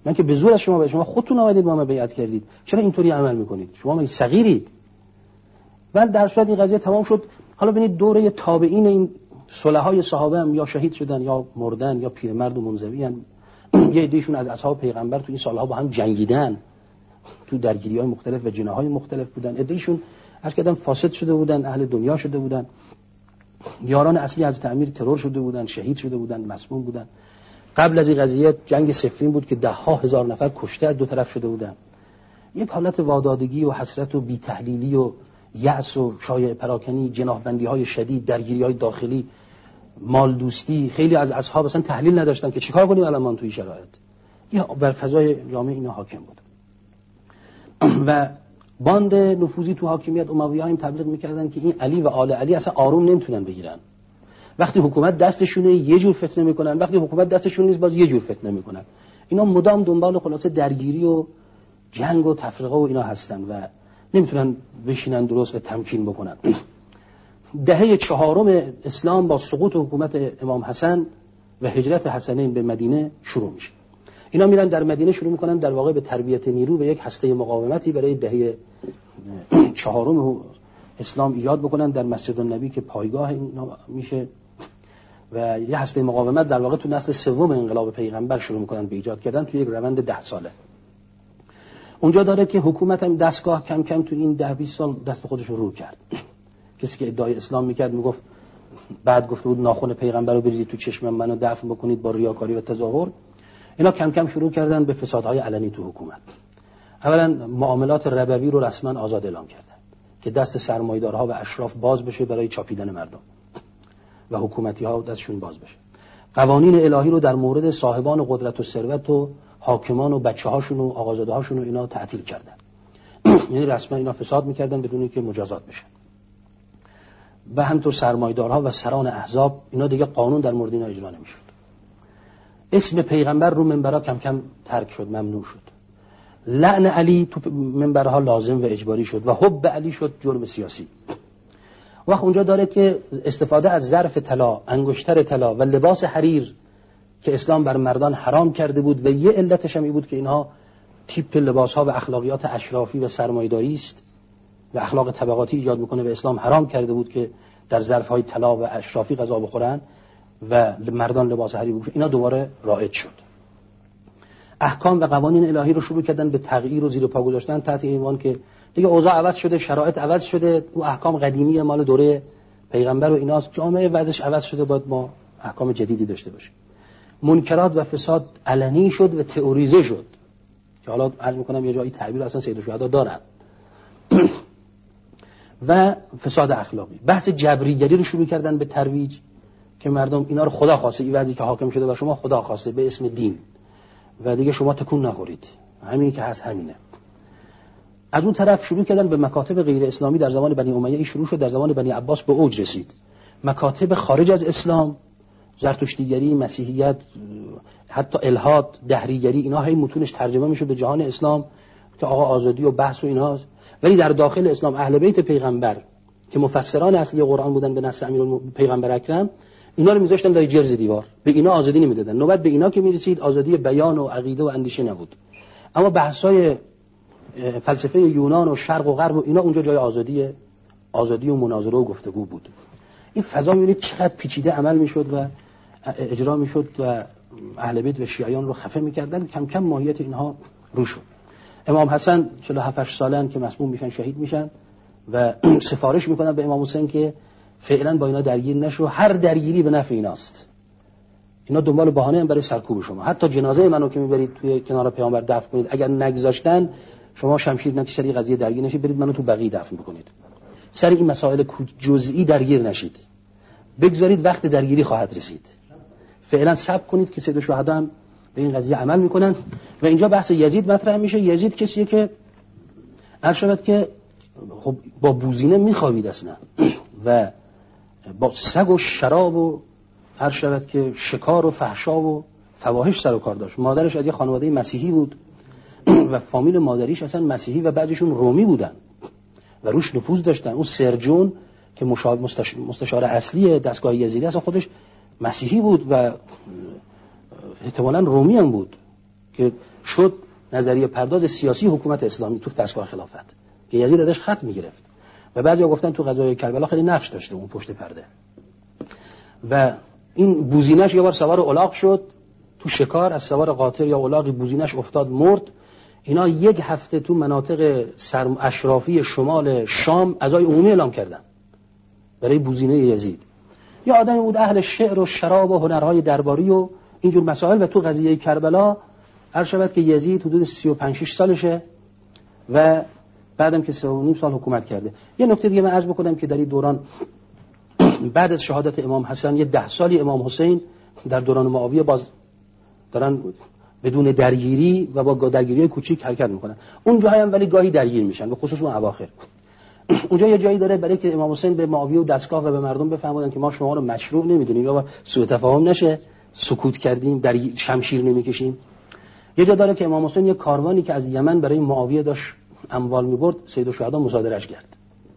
من که به زور از شما خودتون اومدید با من بیعت کردید، چرا اینطوری عمل میکنید؟ شما مگه صغیرید؟ ولی در صورت این قضیه تمام شد. حالا ببینید دوره تابعین این صلحای صحابه هم یا شهید شدن یا مردن یا پیرمرد و منزوی ان. یه عدهشون از اصحاب پیغمبر تو این سالها با هم جنگیدن، تو درگیری‌های مختلف و جناح‌های مختلف بودن. عدهشون عرض کردم فاسد شده بودن، اهل دنیا شده بودن، یاران اصلی از امیر ترور شده بودن، شهید شده بودن، مسموم بودن. قبل از این قضیه جنگ صفین بود که 10,000 نفر کشته از دو طرف شده بودن. یک حالت وادادگی و حسرت و بی‌تحلیلی و یأس و شایعه پراکنی، جناح‌بندی‌های شدید، درگیری‌های داخلی، مال دوستی. خیلی از اصحاب اصلا تحلیل نداشتن که چیکار کنیم الان ما توی شرایط. یا بر فضای جامعه اینا حاکم بود. و باند نفوذی تو حاکمیت اموی‌ها هم تبلیغ می‌کردن که این علی و آل علی اصلا آروم نمیتونن بگیرن. وقتی حکومت دستشونه یه جور فتنه میکنن، وقتی حکومت دستشون نیست باز یه جور فتنه میکنن. اینا مدام دنبال خلاصه درگیری و جنگ و تفرقه و اینا هستن و نمیتونن بشینن درست و تمکین بکنن. دهه 4 اسلام با سقوط حکومت امام حسن و هجرت حسنین به مدینه شروع میشه. اینا میرن در مدینه شروع میکنن در واقع به تربیت نیرو و یک هسته مقاومتی برای دهه 4 اسلام ایجاد بکنن در مسجد النبی که پایگاه اینا میشه و یه هسته مقاومت در واقع تو نسل 3 انقلاب پیغمبر شروع میکنن به ایجاد کردن تو یک روند 10 ساله. اونجا داره که حکومت هم دستگاه کم کم تو این 10-20 سال دست خودش رو کرد. کسی که ادعای اسلام میکرد میگفت بعد گفته بود ناخن پیغمبر رو بریدید تو چشم منو دفن بکنید با ریاکاری و تظاهر. اینا کم کم شروع کردن به فسادهای علنی تو حکومت. اولا معاملات ربوی رو رسما آزاد اعلام کردن که دست سرمایه‌دارها و اشراف باز بشه برای چاپیدن مردم و حکومتی‌ها دستشون باز بشه. قوانین الهی رو در مورد صاحبان قدرت و ثروت و حاکمان و بچه‌هاشون و آقازاده‌هاشون و اینا تعطیل کردن. یعنی رسما اینا فساد می‌کردن بدون اینکه مجازات بشن. و همینطور سرمایه‌دارها و سران احزاب اینا دیگه قانون در مورد اینا اجرا نمی‌شد. اسم پیغمبر رو منبرها کم کم ترک شد، ممنوع شد. لعن علی تو منبرها لازم و اجباری شد و حب علی شد جرم سیاسی. وقت اونجا داره که استفاده از ظرف طلا، انگشتر طلا و لباس حریر که اسلام بر مردان حرام کرده بود و یه علتش هم این بود که اینها تیپ لباس‌ها و اخلاقیات اشرافی و سرمایه‌داری است و اخلاق طبقاتی ایجاد میکنه و اسلام حرام کرده بود که در ظرف‌های طلا و اشرافی غذا بخورن و مردان لباس حریر بپوشن. اینا دوباره رایج شد. احکام و قوانین الهی رو شروع کردن به تغییر و زیر پا گذاشتن تحت عنوان که دیگه اوضاع عوض شده، شرایط عوض شده، اون احکام قدیمی مال دوره پیغمبر و ایناست، جامعه وضعش عوض شده، باید ما احکام جدیدی داشته باشیم. منکرات و فساد علنی شد و تئوریزه شد که حالا عرض می‌کنم یه جایی تعبیر اصلا سید الشهدا دارن. و فساد اخلاقی، بحث جبریگری رو شروع کردن به ترویج که مردم اینا رو خدا خواسته، این وضعی که حاکم شده و شما خدا خواسته به اسم دین و دیگه شما تکون نخورید، همینی که هست همینه. از اون طرف شروع کردن به مکاتب غیر اسلامی در زمان بنی امیه، این شروع شد در زمان بنی عباس به اوج رسید. مکاتب خارج از اسلام، زرتشتیگری، مسیحیت، حتی الحاد، دهریگری، اینا هی متونش ترجمه میشد به جهان اسلام که آقا آزادی و بحث و ایناست. ولی در داخل اسلام اهل بیت پیغمبر که مفسران اصلی قرآن بودن به نص امیر پیغمبر اکرم، اینا رو میذاشتن لای جرز دیوار، به اینا آزادی نمیدادن. نوبت به اینا که میرسید آزادی بیان و عقیده و اندیشه نبود. اما بحث‌های فلسفه یونان و شرق و غرب و اینا اونجا جای آزادی و مناظره و گفتگو بود. این فضا می‌بینید چقدر پیچیده عمل میشد و اجرا میشد و اهل بیت و شیعیان رو خفه میکردن. کم کم ماهیت اینها رو شد. امام حسن 47 سالن که مسموم میشن، شهید میشن و سفارش میکنن به امام حسین که فعلا با اینا درگیر نشو، هر درگیری به نفع ایناست. اینا دنبال بهانه هم برای سرکوب شما. حتی جنازه منو که میبرید توی کنار پیامبر دفن کنید، اگر نگذاشتن شما شمشیر نکشید سری قضیه درگیر نشید، برید منو تو بقیع دفن بکنید. سر این مسائل جزئی درگیر نشید، بگذارید وقت درگیری خواهد رسید. فعلا صبر کنید که سید الشهدا هم به این قضیه عمل میکنن. و اینجا بحث یزید مطرح میشه. یزید کسیه که عرض شود که خب با بوزینه میخوابید اصلا و با سگ و شراب و عرض شود که شکار و فحشا و فواحش سر و کار داشت. مادرش از یه خانواده مسیحی بود و فامیل مادریش اصلا مسیحی و بعدشون رومی بودن و روش نفوذ داشتن. اون سرجون که مستشار اصلی دستگاه یزیدی اصلا خودش مسیحی بود و احتمالاً رومی هم بود که شد نظریه پرداز سیاسی حکومت اسلامی تو دستگاه خلافت که یزید ازش خط میگرفت و بعضیا گفتن تو غزوه کربلا خیلی نقش داشته اون پشت پرده. و این بوزینش یه بار سوار الاغ شد تو شکار، از سوار قاطر یا الاغی بوزینش افتاد مرد. اینا 1 هفته تو مناطق اشرافی شمال شام عزای عمومی اعلام کردن برای بوزینه یزید. یه آدمی بود اهل شعر و شراب و هنرهای درباری و اینجور مسائل. و تو قضیه کربلا عرض شود که یزید حدود 35-6 سالشه و بعدم که 3.5 سال حکومت کرده. یه نکته دیگه من عرض بکنم که در این دوران بعد از شهادت امام حسن یه 10 سالی امام حسین در دوران معاویه باز دارن بدون درگیری و با درگیری‌های کوچیک حرکت میکنن. اونجا هم ولی گاهی درگیر میشن، به خصوص اون اواخر. اونجا یه جایی داره برای که امام حسین به معاویه و دستگاه و به مردم بفهمونن که ما شما رو مشروع نمیدونیم یا سوء تفاهم نشه، سکوت کردیم، در شمشیر نمیکشیم. یه جا داره که امام حسین یه کاروانی که از یمن برای معاویه داشت اموال میبرد، سید الشهدا مصادرهش کرد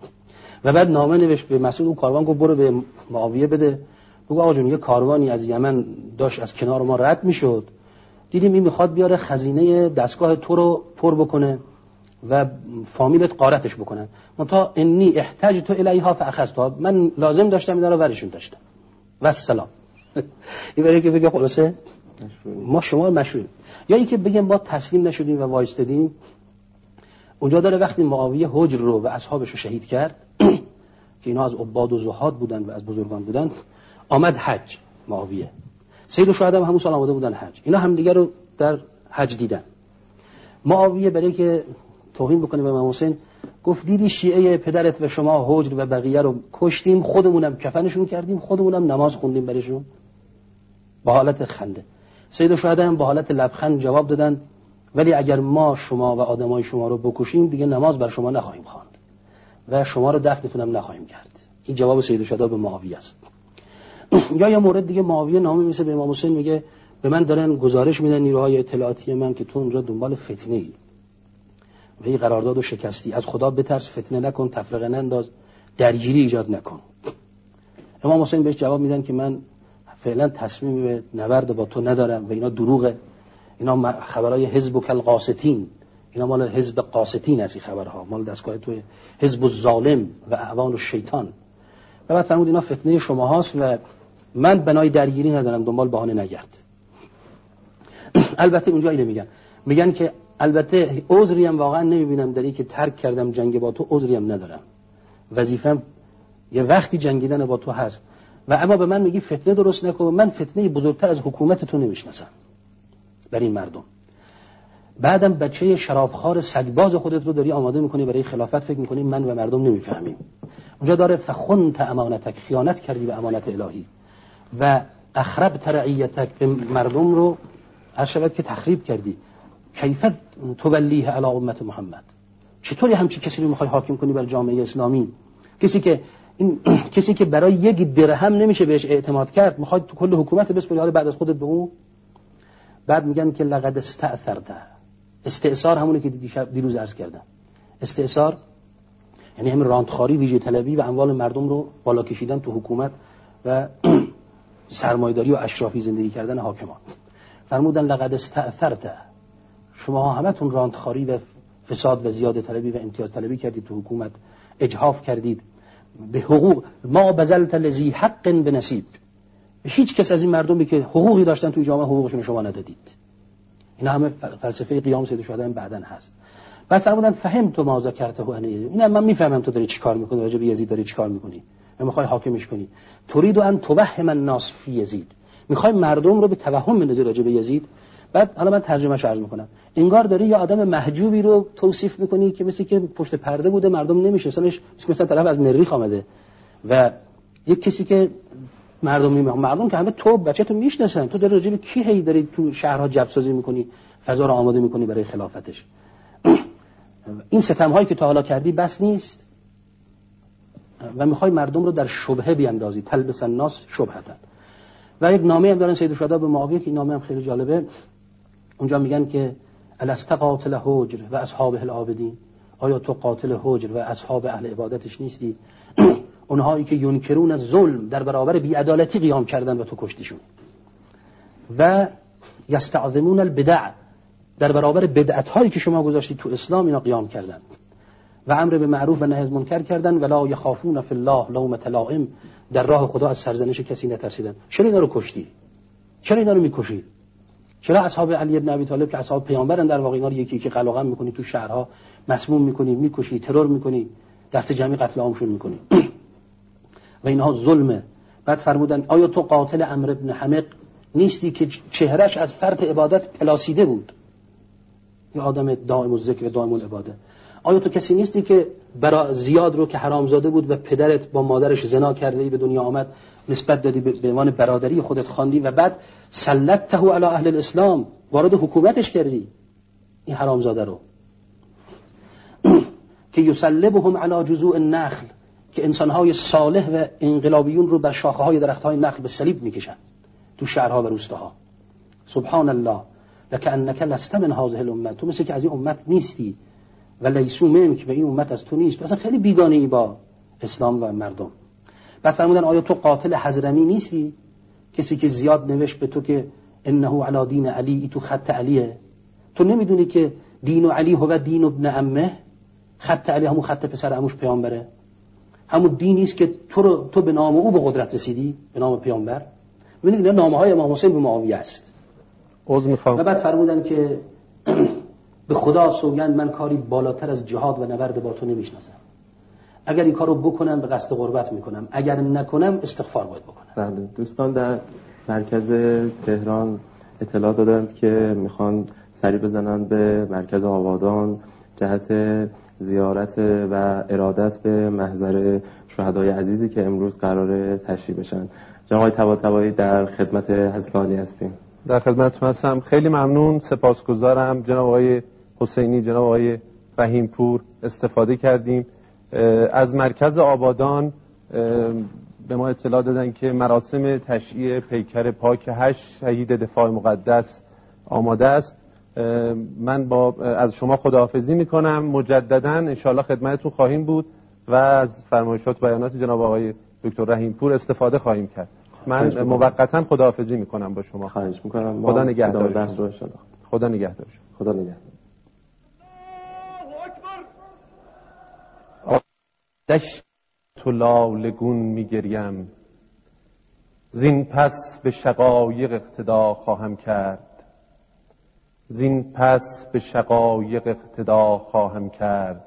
و بعد نامه نوشت به مسئول اون کاروان، گفت برو به معاویه بده، بگو آقا جون یه کاروانی از یمن داشت از کنار ما رد میشد، دیدیم این میخواد بیاره خزینه دستگاه تو رو پر بکنه و فامیلت غارتش بکنن، منتها انی احتاجت الیها فاخذتها، من لازم داشتم اینا رو ورشون داشتم و السلام. این برای که بگه خلاصه ما شما مشروعیم، یا اینکه بگیم ما تسلیم نشدیم و وایستادیم. اونجا داره وقتی معاویه حجر رو و اصحابش رو شهید کرد که اینا از عباد و زهاد بودن و از بزرگان بودن، آمد حج معاویه. سید الشهدا همون سال آمده بودن حج، اینا هم دیگه رو در حج دیدن. معاویه برای که توهین بکنه به امام حسین گفت دیدی شیعه پدرت و شما حجر و بقیه رو کشتیم، خودمونم کفنشون کردیم، خودمونم نماز خوندیم برایشون، با حالت خنده. سید الشهدا هم با حالت لبخند جواب دادن ولی اگر ما شما و آدمای شما رو بکشیم دیگه نماز بر شما نخواهیم خواند و شما رو دفنتونم نخواهیم کرد. این جواب سید الشهدا به معاویه است. یا یه مورد دیگه معاویه نامه می‌نویسه به امام حسین، میگه به من دارن گزارش میدن نیروهای اطلاعاتی من که تو اونجا دنبال فتنه‌ای و این قراردادو شکستی، از خدا بترس، فتنه نکن، تفرقه ننداز، درگیری ایجاد نکن. امام حسین بهش جواب میدن که من فعلا تصمیم به نبرد با تو ندارم و اینا دروغه، اینا خبرای حزب القاسطین، اینا مال حزب قاسطین هست، این خبرها مال دستگاه تو حزب الظالم و اعوان الشیطان. و بعد فرمود اینا فتنه شما هاست و من بنای درگیری ندارم، دنبال بهانه نگرد. البته اونجا اینو میگن که البته عذری هم واقعا نمیبینم در این که ترک کردم جنگ با تو، عذری هم ندارم، وظیفم یه وقتی جنگیدن با تو هست و اما به من میگی فتنه درست نکن، من فتنه بزرگتر از حکومت تو نمیشناسم برای این مردم. بعدم بچه شرابخوار سگباز خودت رو داری آماده میکنی برای خلافت، فکر میکنی من و مردم نمیفهمیم. اونجا داره فخنت امانتک، خیانت کردی به امانت الهی و اخربت رعیتک، به مردم رو هر شود که تخریب کردی. کیف تولیه علی امت محمد، چطوری همچی کسی رو میخوای حاکم کنی بر جامعه اسلامی؟ کسی که برای 1 درهم نمیشه بهش اعتماد کرد، میخوای تو کل حکومت بسپاری حالا بعد از خودت به اون. بعد میگن که لقد استأثرت، استئثار همونه که دیروز عرض کردم. استئثار یعنی همین راندخواری، ویژه طلبی و اموال مردم رو بالا کشیدن تو حکومت و سرمایه‌داری و اشرافی زندگی کردن حاکمان. فرمودن لقد استأثرت، شما همتون راندخواری و فساد و زیاده طلبی و امتیاز طلبی کردید تو حکومت، اجحاف کردید به حقوق. ما بذلت لذی حق بنصیب، هیچ کس از این مردمی که حقوقی داشتن توی جامعه حقوقشون شما ندادید. اینا همه فلسفه قیام سید الشهدا بعدن هست. بعد فرمودن فهمت ما ذکرته ان یزید، اینا من میفهمم تو داری چیکار میکنی، راجع به یزید داری چیکار میکنی و میخوای حاکمش کنی. تريد ان توهم الناس فی یزید، میخوای مردم رو به توهم بندازی راجع به یزید. بعد حالا من ترجمه‌اش عرض میکنم. انگار داری یه آدم محجوبی رو توصیف میکنی که مثل که پشت پرده بوده، مردم نمیشناسنش، مثلا طرف از مریخ آمده و یک کسی که مردم که همه تو بچه‌تو میشناسن، تو داری راجع به کی هی داری تو شهرها جبر سازی میکنی، فضا رو آماده میکنی برای خلافتش. این ستم هایی که تا حالا کردی بس نیست و میخوای مردم رو در شبهه بیاندازی، تلبس الناس شبهتا. و یک نامه هم دارن سید الشهدا به معاویه که این نامه هم خیلی جالبه. اونجا میگن که الست قاتل حجر و اصحابه العابدین، آیا تو قاتل حجر و اصحاب اهل عبادتش نیستی؟ اونهایی که ینکرون از ظلم، در برابر بی‌عدالتی قیام کردن و تو کشتیشون. و یستعظمون البدع، در برابر بدعت هایی که شما گذاشتید تو اسلام اینا قیام کردن و امر به معروف و نهی از منکر کردن. ولا یخافون فی الله لومة لائم، در راه خدا از سرزنش کسی نترسیدن. چرا اینا رو کشتی؟ چرا اینا رو میکشی؟ چرا اصحاب علی ابن ابی طالب که اصحاب پیامبرن در واقع اینا رو یکی یکی قلقم میکنی، تو شهرها مسموم میکنی، میکشی، ترور میکنی، دست جمعی قتل عامشون میکنی و اینها ظلمه. بعد فرمودن آیا تو قاتل عمرو بن حمق نیستی که چهرش از فرط عبادت پلاسیده بود؟ یه آدم دائم الذکر دائم العباده. آیا تو کسی نیستی که برای زیاد رو که حرامزاده بود و پدرت با مادرش زنا کرده ای به دنیا آمد نسبت دادی به عنوان برادری خودت خواندی و بعد سلطته علی اهل الاسلام، وارد حکومتش کردی این حرامزاده رو که یسلبهم علی جذوع النخل، که انسانهای صالح و انقلابیون رو بر شاخه‌های درخت‌های نخل به صلیب میکشن تو شهرها و روستاها. سبحان الله لکأنک لست من هذه الامه، تو مثل که از این امت نیستی و لیسو منک، و این امت از تو نیست، اصلا خیلی بیگانه ای با اسلام و مردم. بعد فرمودن آیا تو قاتل حضرمی نیستی؟ کسی که زیاد نوشت به تو که انه علی دین علی، تو خط علیه. تو نمیدونی که دین علی هو دین ابن عمه؟ خط علی همون خط پسر عموش پیامبره، همون دینی است که تو به نام او به قدرت رسیدی، به نام پیامبر. ببینید اینا نامه‌های امام حسین به معاویه است. و بعد فرمودن که به خدا سوگند من کاری بالاتر از جهاد و نبرد با تو نمیشناسم. اگر این کارو بکنم به قصد قربت میکنم، اگر نکنم استغفار باید بکنم. بله دوستان در مرکز تهران اطلاع دادند که میخوان سری بزنن به مرکز آبادان جهت زیارت و ارادت به محضر شهدای عزیزی که امروز قراره تشریف بشن. جناب طباطبایی در خدمت حضرت عالی هستیم. در خدمتتون هستم. خیلی ممنون، سپاسگزارم. جناب آقای حسینی، جناب آقای رحیمپور، استفاده کردیم. از مرکز آبادان به ما اطلاع دادن که مراسم تشییع پیکر پاک 8 شهید دفاع مقدس آماده است. من از شما خداحافظی میکنم. مجددا انشاءالله خدمتتون خواهیم بود و از فرمایشات و بیانات جناب آقای دکتر رحیمپور استفاده خواهیم کرد. من موقتا خداحافظی میکنم با شما. خواهش میکنم. خدا نگهدار شما. خدا نگهدار شما. خدا نگهدار. دشت و لالگون میگریم، زین پس به شقایق اقتدا خواهم کرد. زین پس به شقایق اقتدا خواهم کرد،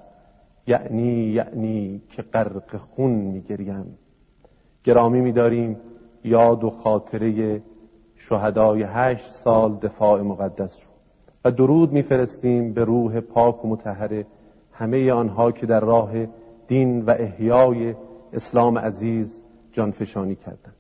یعنی که غرق خون میگریم. گرامی می‌داریم یاد و خاطره شهدای 8 سال دفاع مقدس رو و درود می‌فرستیم به روح پاک و مطهر همه آنها که در راه دین و احیای اسلام عزیز جانفشانی کردند.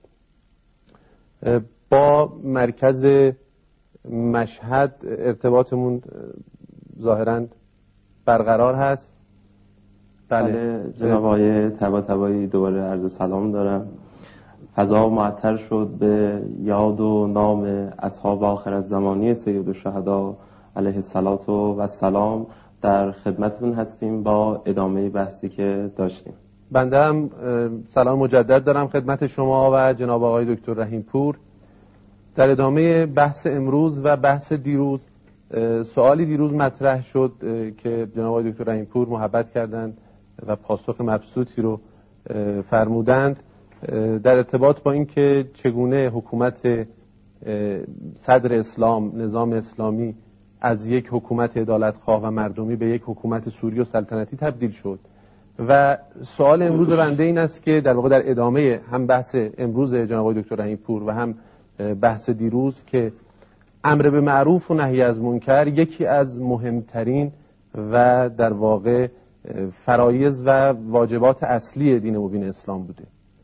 با مرکز مشهد ارتباطمون ظاهراً برقرار هست. بله جناب آقای طباطبایی، دوباره عرض سلام دارم. فضا معطر شد به یاد و نام اصحاب آخر الزمانی سید الشهدا علیه السلام. در خدمتتون هستیم با ادامه بحثی که داشتیم. بنده هم سلام مجدد دارم خدمت شما و جناب آقای دکتر رحیمپور. در ادامه بحث امروز و بحث دیروز، سوالی دیروز مطرح شد که جناب آقای دکتر رحیمپور محبت کردند و پاسخ مبسوطی رو فرمودند در ارتباط با اینکه چگونه حکومت صدر اسلام، نظام اسلامی از یک حکومت عدالتخواه و مردمی به یک حکومت سوری و سلطنتی تبدیل شد. و سوال امروز بنده این است که در واقع در ادامه هم بحث امروز جناب آقای دکتر رحیمپور و هم بحث دیروز که امر به معروف و نهی از منکر یکی از مهمترین و در واقع فرایض و واجبات اصلی دین مبین اسلام بوده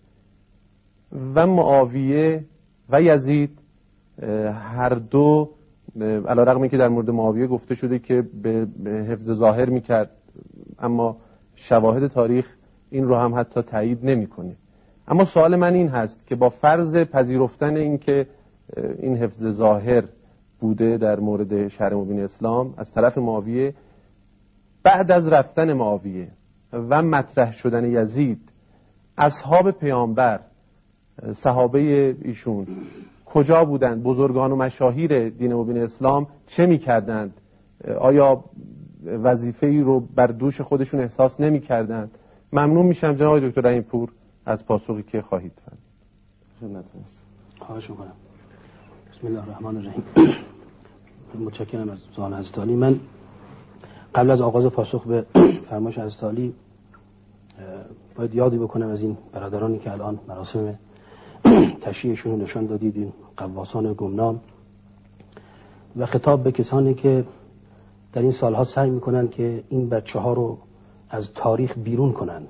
و معاویه و یزید هر دو، علیرغم اینکه در مورد معاویه گفته شده که به حفظ ظاهر میکرد، اما شواهد تاریخ این رو هم حتی تایید نمیکنه. اما سوال من این هست که با فرض پذیرفتن این که این حفظ ظاهر بوده در مورد شرع مبین اسلام از طرف معاویه، بعد از رفتن معاویه و مطرح شدن یزید، اصحاب پیامبر، صحابه ایشون کجا بودند؟ بزرگان و مشاهیر دین مبین اسلام چه می‌کردند آیا وظیفه‌ای رو بر دوش خودشون احساس نمی‌کردند؟ ممنون میشم جناب آقای دکتر رحیم پور از پاسخی که خواهید فرمود. خواهش می‌کنم. بسم الله الرحمن الرحیم. متشکرم از سوال حضرت عالی. من قبل از آغاز پاسخ به فرمایش حضرت عالی باید یادی بکنم از این برادرانی که الان مراسم تشییعشون رو نشان دادید، این غواصان گمنام، و خطاب به کسانی که در این سالها سعی میکنند که این بچه ها رو از تاریخ بیرون کنند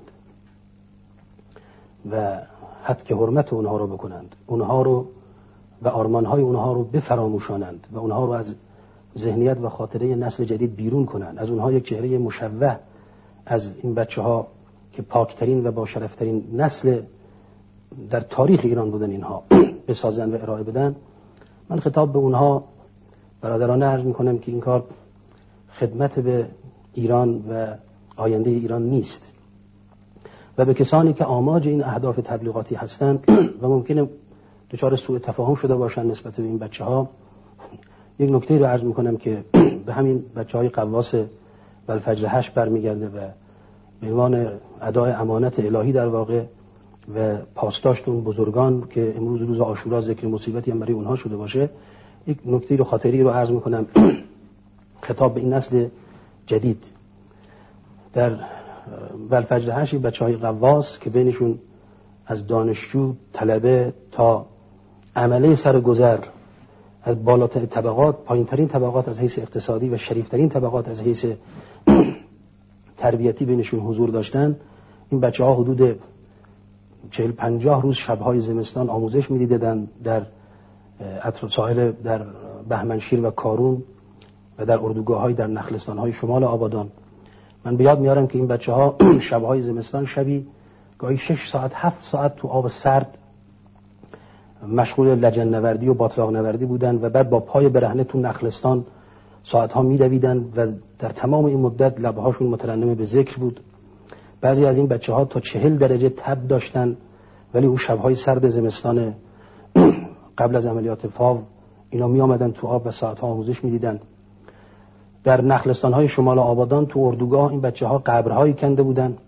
و حتی که حرمت اونها رو بکنند، اونها رو و آرمانهای اونها رو بفراموشانند و اونها رو از ذهنیت و خاطره نسل جدید بیرون کنند، از اونها یک چهره مشوه از این بچه ها که پاکترین و با شرفترین نسل در تاریخ ایران بودن اینها بسازن و ارائه بدن. من خطاب به اونها برادرانه عرض میکنم که این کار خدمت به ایران و آینده ایران نیست و به کسانی که آماج این اهداف تبلیغاتی هستند و ممکنه دچار سوء تفاهم شده باشن نسبت به این بچه ها، یک نکته رو عرض میکنم که به همین بچه های قواس والفجر 8 برمیگرده و به عنوان ادای امانت الهی در واقع و پاسداشت اون بزرگان که امروز روز عاشورا ذکر مصیبتی هم برای اونها شده باشه، یک نکته رو خاطری رو عرض میکنم خطاب به این نسل جدید. در والفجر 8 بچهای قواس که بینشون از دانشجو، طلبه تا عمله سرگذر، از بالاترین طبقات، پایینترین طبقات از حیث اقتصادی و شریفترین طبقات از حیث تربیتی بینشون حضور داشتن، این بچه ها حدود 40-50 روز شبهای زمستان آموزش می‌دیدند در اطراف ساحل در بهمنشیر و کارون و در اردوگاه‌های در نخلستان‌های شمال آبادان. من به یاد میارم که این بچه‌ها شبهای زمستان شبی گاهی 6 ساعت 7 ساعت تو آب سرد مشغول لجن نوردی و باطلاق نوردی بودن و بعد با پای برهنه تو نخلستان ساعت‌ها می‌دویدن و در تمام این مدت لب‌هاشون مترنم به ذکر بود. بعضی از این بچه‌ها تا 40 درجه تب داشتن، ولی اون شب‌های سرد زمستان قبل از عملیات فاو اینا می آمدن تو آب و ساعت‌ها آموزش می‌دیدن. در نخلستان‌های شمال آبادان تو اردوگاه این بچه‌ها قبرهایی کنده بودن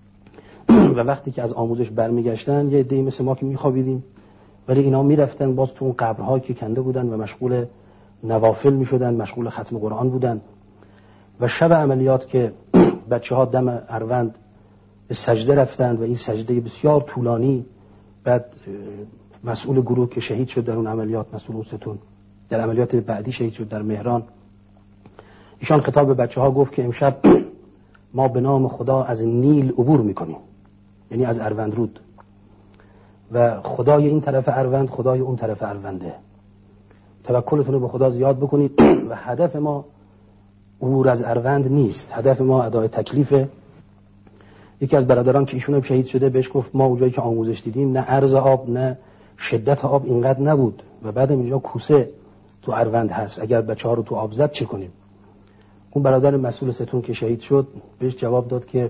و وقتی که از آموزش برمیگشتن یه عده‌ای مثل ما که می‌خوابیدیم، ولی اینا میرفتن باز تو اون قبرهایی که کنده بودن و مشغول نوافل می‌شدن، مشغول ختم قرآن بودن. و شب عملیات که بچه‌ها دم اروند به سجده رفتند و این سجده بسیار طولانی، بعد مسئول گروه که شهید شد در اون عملیات، مسئول اون ستون در عملیات بعدی شهید شد در مهران، ایشان خطاب به بچه‌ها گفت که امشب ما به نام خدا از نیل عبور میکنیم، یعنی از اروند رود، و خدای این طرف اروند خدای اون طرف ارونده، توکلتون رو به خدا زیاد بکنید و هدف ما عبور از اروند نیست، هدف ما ادای تکلیفه. یکی از برادران که ایشون هم شهید شده بهش گفت ما اونجایی که آموزش دیدیم نه عرض آب نه شدت آب اینقدر نبود و بعدم اینجا کوسه تو اروند هست، اگر بچه‌ها رو تو آب زد چه کنیم؟ اون برادر مسئول ستون که شهید شد بهش جواب داد که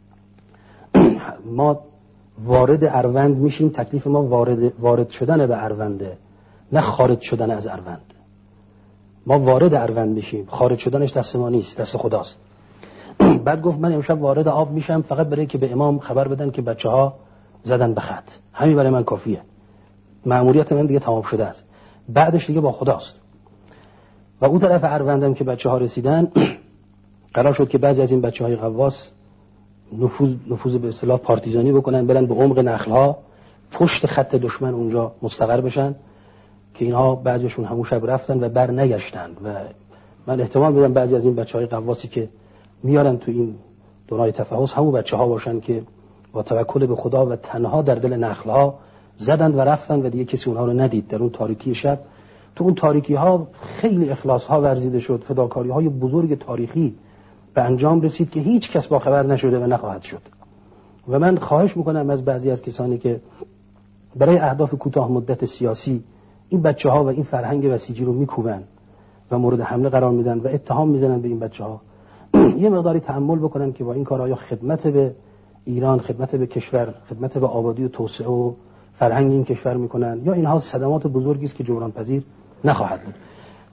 ما وارد اروند میشیم، تکلیف ما وارد شدن به ارونده، نه خارج شدن از اروند. ما وارد اروند میشیم، خارج شدنش دست ما نیست، دست خداست. بعد گفت من امشب وارد آب میشم فقط برای که به امام خبر بدن که بچه‌ها زدن به خط، همین برای من کافیه، مأموریت من دیگه تمام شده است، بعدش دیگه با خداست. و اون طرف اروندم که بچه‌ها رسیدن، قرار شد که بعضی از این بچه‌های غواص نفوذ به اصطلاح پارتیزانی بکنن، برن به عمق نخل‌ها پشت خط دشمن اونجا مستقر بشن، که اینها بعضیشون همون شب رفتن و بر نگشتن. و من احتمال میدم بعضی از این بچه‌های غواصی که میارن تو این دورای تفحص همون بچه‌ها باشن که با توکل به خدا و تنها در دل نخل‌ها زدن و رفتن و دیگه کسی اونها رو ندید. در اون تاریکی شب، تو اون تاریکی ها خیلی اخلاص ها ورزیده شد، فداکاری های بزرگ تاریخی به انجام رسید که هیچ کس با خبر نشده و نخواهد شد. و من خواهش میکنم از بعضی از کسانی که برای اهداف کوتاه مدت سیاسی این بچه‌ها و این فرهنگ بسیجی رو میکوبن و مورد حمله قرار میدن و اتهام میزنن به این بچه‌ها، یه مقداری تأمل بکنن که با این کار آیا خدمت به ایران، خدمت به کشور، خدمت به آبادی و توسعه و فرهنگ این کشور میکنن، یا اینها صدمات بزرگی است که جبران پذیر نخواهد بود.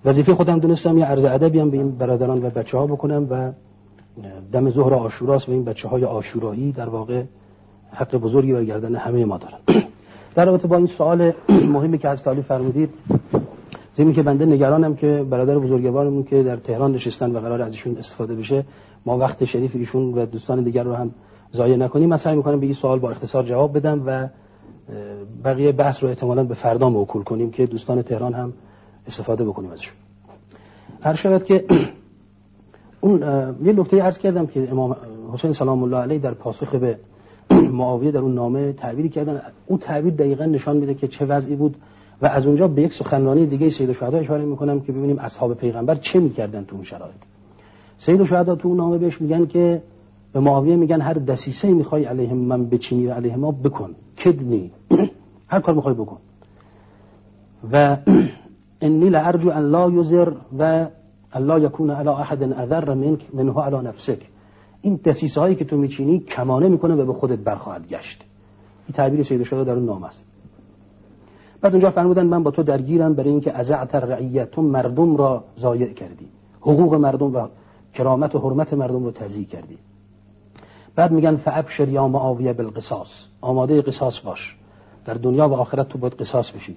وظیفه خودم دونستم یه عرض ادبی هم به این برادران و بچه‌ها بکنم و دم ظهر عاشوراست و این بچه‌های عاشورایی در واقع حق بزرگی بر گردن همه ما دارن. در رابطه با این سوال مهمی که از تعالی فرمودید، زمین که بنده نگرانم که برادر بزرگوارمون که در تهران نشستن و قرار از ایشون استفاده بشه، ما وقت شریف ایشون و دوستان دیگر رو هم ضایع نکنیم. من سعی می‌کنم به این سوال با اختصار جواب بدم و بقیه بحث رو احتمالاً به فردا موکول کنیم که دوستان تهران هم استفاده بکنیم ازش. هر شود که اون یه نکته عرض کردم که امام حسین سلام الله علیه در پاسخ به معاویه در اون نامه تعبیری کردن. اون تعبیر دقیقاً نشان میده که چه وضعی بود و از اونجا به یک سخنرانی دیگه سید الشهدا اشاره میکنم که ببینیم اصحاب پیغمبر چه میکردن تو اون شرایط. سید الشهدا تو اون نامه بهش میگن که به معاویه میگن هر دسیسه میخوای علیهم من بچینی و علیه ما بکن، کدنی هر کار میخوای بکن. و انی لارجو ان لا یضر و الله یکون علی احد اذر منه علی نفسک. این دسیسه هایی که تو میچینی کمانه میکنه و به خودت برخواهد گشت. این تعبیر سید الشهدا در اون نامه است. بعد اونجا فرمودن من با تو درگیرم برای اینکه ازعت الرعیت، تو مردم را ضایع کردی، حقوق مردم و کرامت و حرمت مردم رو تضییع کردی. بعد میگن فابشر یا معاویه بالقصاص، آماده قصاص باش، در دنیا و آخرت تو باید قصاص بشی.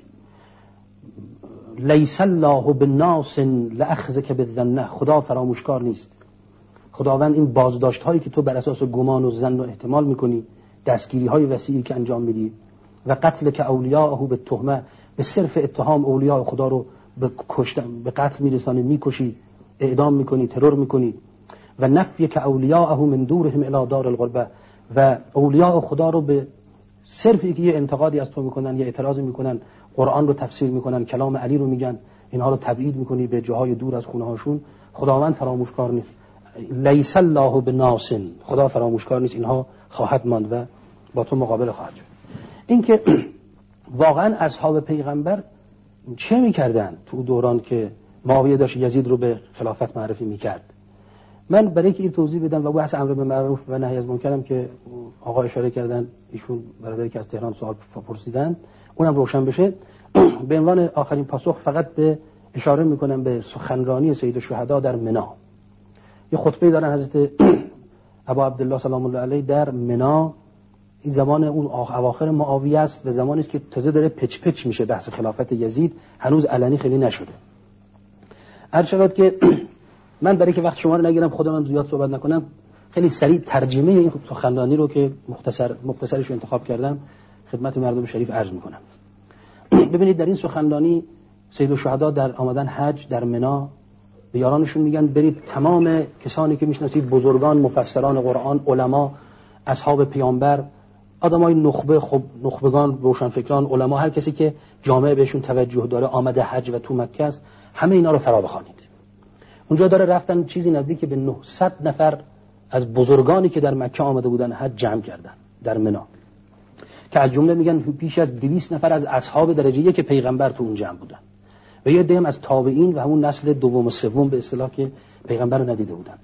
لیس الله بالناس لاخذک بالظن، خدا فراموشکار نیست. خداوند این بازداشت هایی که تو بر اساس گمان و ظن و احتمال میکنی، دستگیری های وسیعی که انجام میدی و قتل که اولیاءه به تهمه، به صرف اتهام اولیاء خدا رو به قتل میرسانی، میکشی، اعدام میکنی، ترور میکنی. و نفی که اولیاءه من دورهم الی دار القربه، و اولیاء خدا رو به صرف اینکه یه انتقادی از تو میکنن، یه اعتراضی میکنن، قرآن رو تفسیر میکنن، کلام علی رو میگن، اینها رو تبعید میکنی به جاهای دور از خونه هاشون. خداوند فراموشکار نیست. لیس الله بناس، خدا فراموشکار نیست، اینها خواهد ماند و با تو مقابله خواهد شد. اینکه واقعا اصحاب پیغمبر چه میکردن تو دوران که معاویه داشت یزید رو به خلافت معرفی میکرد؟ من برای که این توضیح بدم و بحث امر بالمعروف و نهی از منکرم که آقا اشاره کردن، ایشون برادری که از تهران سوال پرسیدن، اونم روشن بشه. به عنوان آخرین پاسخ فقط به اشاره میکنم به سخنرانی سید الشهدا در منی. یه خطبه دارن حضرت ابا عبدالله سلام الله علیه در منی. این زمان اون اواخر معاویه است و زمانی است که تازه داره پچ میشه بحث خلافت یزید، هنوز علنی خیلی نشده. عرض شود که من برای که وقت شما رو نگیرم، خودم هم زیاد صحبت نکنم، خیلی سریع ترجمه این سخنرانی رو که مختصرش رو انتخاب کردم خدمت مردم شریف عرض میکنم. ببینید در این سخنرانی سید الشهدا در آمدن حج در منی به یارانشون میگن برید تمام کسانی که میشناسید، بزرگان، مفسران قرآن، علما، اصحاب پیامبر، آدمای نخبه، نخبگان، روشنفکران، علما، هر کسی که جامعه بهشون توجه داره، آمده حج و تو مکه است، همه اینا رو فرا بخوانید. اونجا داره رفتن چیزی نزدیک به 900 نفر از بزرگانی که در مکه آمده بودن حج جمع کردن در منی، که از جمله میگن بیش از 200 نفر از اصحاب درجه یک پیغمبر تو اون جمع بودن و یه عده از تابعین و همون نسل دوم و سوم به اصطلاح که پیغمبر رو ندیده بودن.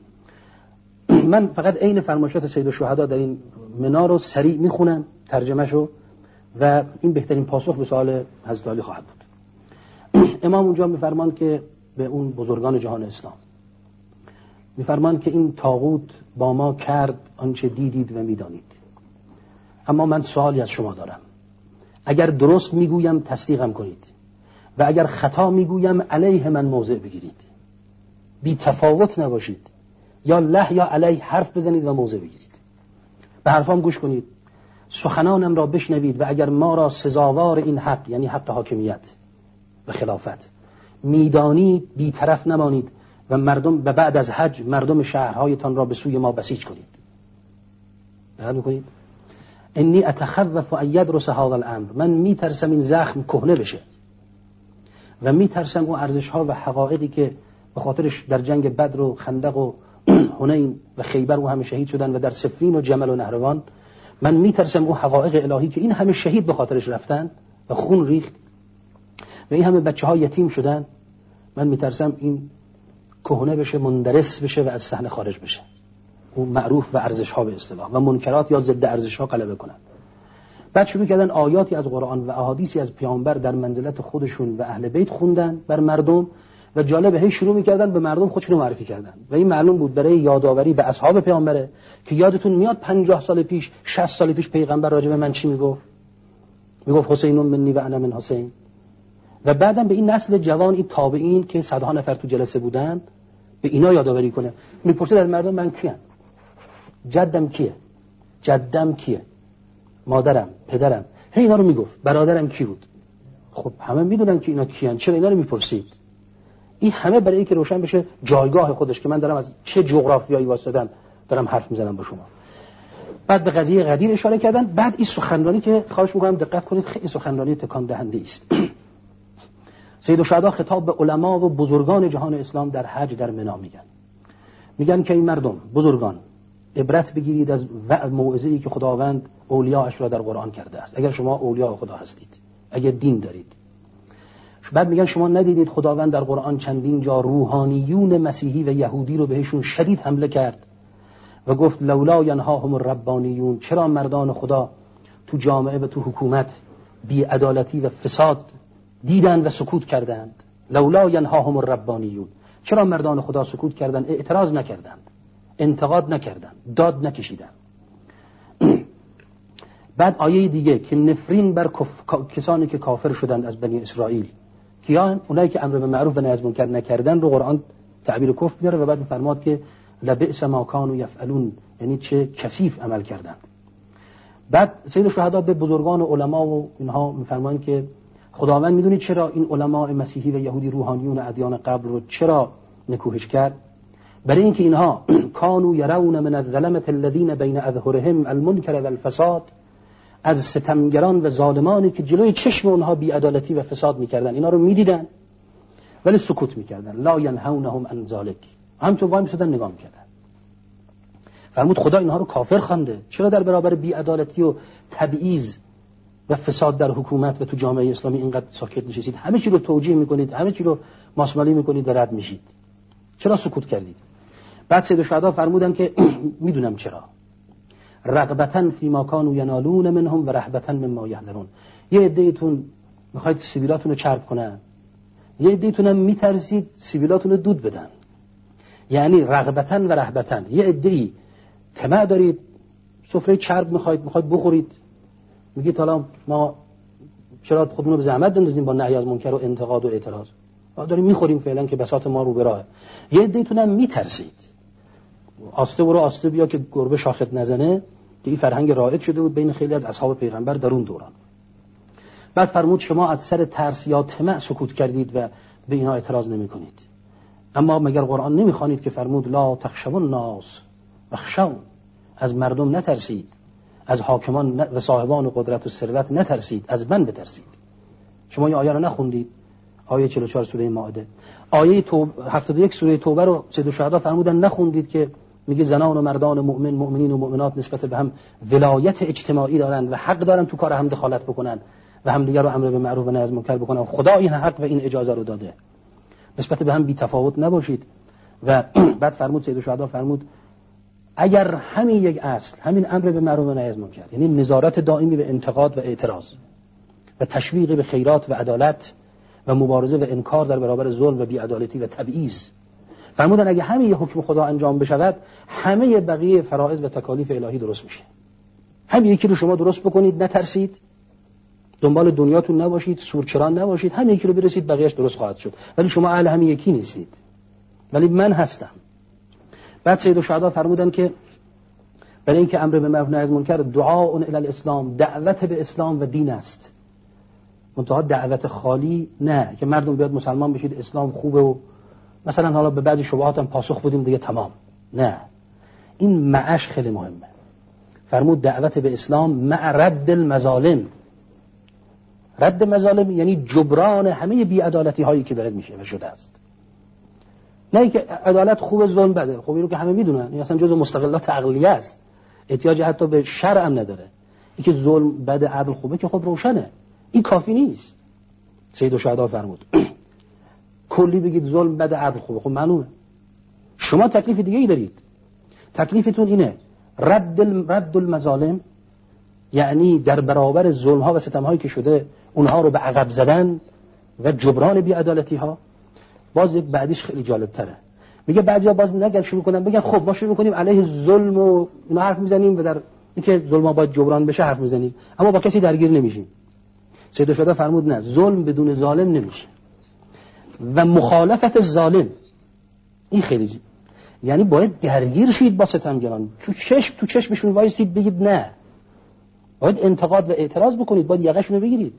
من فقط عین فرمایشات سید الشهدا در این منی رو سریع میخونم ترجمهشو و این بهترین پاسخ به سوال حضرت علی خواهد بود. امام اونجا میفرمان که به اون بزرگان جهان اسلام میفرمان که این طاغوت با ما کرد آنچه دیدید و میدانید، اما من سوالی از شما دارم. اگر درست میگویم تصدیقم کنید و اگر خطا میگویم علیه من موضع بگیرید، بی تفاوت نباشید، یا له یا علیه حرف بزنید و موضع بگیرید. به حرفام گوش کنید، سخنانم را بشنوید و اگر ما را سزاوار این حق، یعنی حق حاکمیت و خلافت، میدانید بی طرف نمانید و مردم و بعد از حج مردم شهرهایتان را به سوی ما بسیج کنید. دقت میکنید؟ انی اتخوف ان یدرس هذا الامر، من میترسم این زخم کهنه بشه و میترسم اون ارزش ها و حقایقی که به خاطرش در جنگ بدر و خندق و حنین و خیبر و همه شهید شدن و در صفین و جمل و نهروان، من میترسم اون حقایق الهی که این همه شهید به خاطرش رفتن و خون ریخت و این همه بچه ها یتیم شدن، من میترسم این کهنه بشه، مندرس بشه و از صحنه خارج بشه، اون معروف و ارزش ها به اصطلاح و منکرات یا ضد ارزش ها غلبه کنن. بعد شروع کردن آیاتی از قرآن و احادیثی از پیامبر در منزلت خودشون و اهل بیت خوندن بر مردم و جالب هی شروع می‌کردن به مردم خودشون معرفی کردن و این معلوم بود برای یادآوری به اصحاب پیامبره که یادتون میاد 50 سال پیش 60 سال پیش پیغمبر راجع به من چی میگفت حسین منی و انا من حسین. و بعدم به این نسل جوان، این تابعین که صدها نفر تو جلسه بودن، به اینا یادآوری کنه. میپرسید از مردم من کیم؟ جدم کیه؟ جدم کیه؟ مادرم، پدرم. هی اینا رو میگفت. برادرم کی بود؟ خب همه میدونن که اینا کیان، چرا اینا رو میپرسید؟ این همه برای اینکه روشن بشه جایگاه خودش که من دارم از چه جغرافیایی واسطم دارم حرف میزنم با شما. بعد به قضیه قدیر اشاره کردن. بعد این سخنرانی که خواهش میکنم دقت کنید، خیلی سخنرانی تکان دهنده است. سید الشهدا خطاب به علما و بزرگان جهان اسلام در حج در منا میگن که این مردم بزرگان عبرت بگیرید از موعظه‌ای که خداوند اولیاءش را در قرآن کرده است. اگر شما اولیاء خدا هستید، اگر دین دارید. بعد میگن شما ندیدید خداوند در قرآن چندین جا روحانیون مسیحی و یهودی رو بهشون شدید حمله کرد و گفت لولا ینهاهم الربانیون، چرا مردان خدا تو جامعه و تو حکومت بی‌عدالتی و فساد دیدن و سکوت کردند؟ لولا ینهاهم الربانیون، چرا مردان خدا سکوت کردند، اعتراض نکردند، انتقاد نکردند، داد نکشیدند؟ بعد آیه دیگه که نفرین بر کسانی که کافر شدند از بنی اسرائیل، کیان؟ اونایی که امر به معروف و نهی از منکر نکردن رو قرآن تعبیر کفر میاره و بعد میفرماد که لبئس ما کانوا یفعلون، یعنی چه کثیف عمل کردند. بعد سید الشهدا به بزرگان و علما و اینها میفرمایند که خداوند میدونید چرا این علماء مسیحی و یهودی روحانیون ادیان قبل رو چرا نکوهش کرد؟ برای اینکه اینها کانوا یرون من الظلمة الذين بین اظهرهم المنکر والفساد، از ستمگران و ظالمانی که جلوی چشم اونها بی‌عدالتی و فساد میکردن اینا رو میدیدن ولی سکوت میکردن. لا ینهونهم عن ذلک، همینطور وای میسادن نگاه میکردن. فرمود خدا اینها رو کافر خوانده. چرا در برابر بی‌عدالتی و تبعیض و فساد در حکومت و تو جامعه اسلامی اینقدر ساکت نشستید؟ همه چی رو توجیه میکنید، همه چی رو ماسمالی میکنید و رد میشید. چرا سکوت کردید؟ بعد سید الشهدا فرمودن که میدونم چرا. رغبتاً فیما کانوا ینالون منهم و رهبتاً مما یحذرون. یه عده‌تون میخواید سیبیلاتون رو چرب کنن، یه عده‌تون هم میترسید سیبیلاتون رو دود بدن. یعنی رغبتاً و رهبتاً. یه عده‌ای طمع دارید، سفره چرب میخواید بخورید، میگید حالا ما چرا خودمون رو به زحمت بندازیم با نهی از منکر و انتقاد و اعتراض، ما داریم میخوریم فعلا که بساط ما رو به راهه. یه عده‌تون هم میترسید، آسته برو آسته بیا که گربه شاخت نزنه، که این فرهنگ رایج شده بود بین خیلی از اصحاب پیغمبر در اون دوران. بعد فرمود شما از سر ترس یا طمع سکوت کردید و به اینا اعتراض نمی کنید. اما مگر قرآن نمی خوانید که فرمود لا تخشوا الناس واخشون، از مردم نترسید، از حاکمان و صاحبان قدرت و ثروت نترسید، از من بترسید. شما این آیه رو نخوندید؟ آیه 44 سوره مائده. آیه 71 سوره توبه رو سید الشهدا فرمودن نخوندید که میگه زنان و مردان مؤمنین و مؤمنات نسبت به هم ولایت اجتماعی دارن و حق دارن تو کار هم دخالت بکنن و همدیگر رو امر به معروف و نهی از منکر بکنن. خدا این حق و این اجازه رو داده، نسبت به هم بی تفاوت نباشید. و بعد فرمود سید الشهدا فرمود اگر همین یک اصل، همین امر به معروف و نهی از منکر، یعنی نظارت دائمی به انتقاد و اعتراض و تشویق به خیرات و عدالت و مبارزه و انکار در برابر ظلم و بی‌عدالتی و تبعیض، فرمودن اگه همین یه حکم خدا انجام بشود همه بقیه فرائض و تکالیف الهی درست میشه. همین یکی رو شما درست بکنید، نترسید، دنبال دنیاتون نباشید، سورچران نباشید، همین یکی رو برسید بقیه‌اش درست خواهد شد. ولی شما اهل همین یکی نیستید، ولی من هستم. بعد سید الشهدا فرمودن که برای اینکه امر به معروف و نهی از منکر دعاء الی الاسلام، دعوت به اسلام و دین است، منتها دعوت خالی نه که مردم بیاد مسلمان بشید اسلام خوبه و مثلا حالا به بعضی شبهات هم پاسخ بدیم دیگه تمام. نه، این معش خیلی مهمه. فرمود دعوت به اسلام مع رد المظالم. رد مظالم یعنی جبران همه بی‌عدالتی هایی که داره میشه و شده است. نه که عدالت خوبه ظلم بده، خب اینو که همه میدونن، این اصلا جزء مستقلات عقلیه است، احتیاج حتی به شرع هم نداره. اینکه ظلم بده عدل خوبه که خب روشنه، این کافی نیست. سید الشهدا فرمود کلی بگید ظلم بده عدل خوبه، خب معلومه. شما تکلیف دیگه ای دارید. تکلیفتون اینه رد المظالم، یعنی در برابر ظلم ها و ستم هایی که شده اونها رو به عقب زدن و جبران بی‌عدالتی ها. باز یک بعدیش خیلی جالب تره. میگه بعضیا باز نگن شروع کنن بگن خب ما شروع میکنیم علیه ظلم و اینا حرف میزنیم و در اینکه ظلم باید جبران بشه حرف میزنیم، اما با کسی درگیر نمیشیم. سید شهدا فرمود نه، ظلم بدون ظالم نمیشه و مخالفت ظالم این خیلی یعنی باید درگیر شید با ستمگران، تو چشمشون وایسید بگید نه، باید انتقاد و اعتراض بکنید، باید یقهشون رو بگیرید.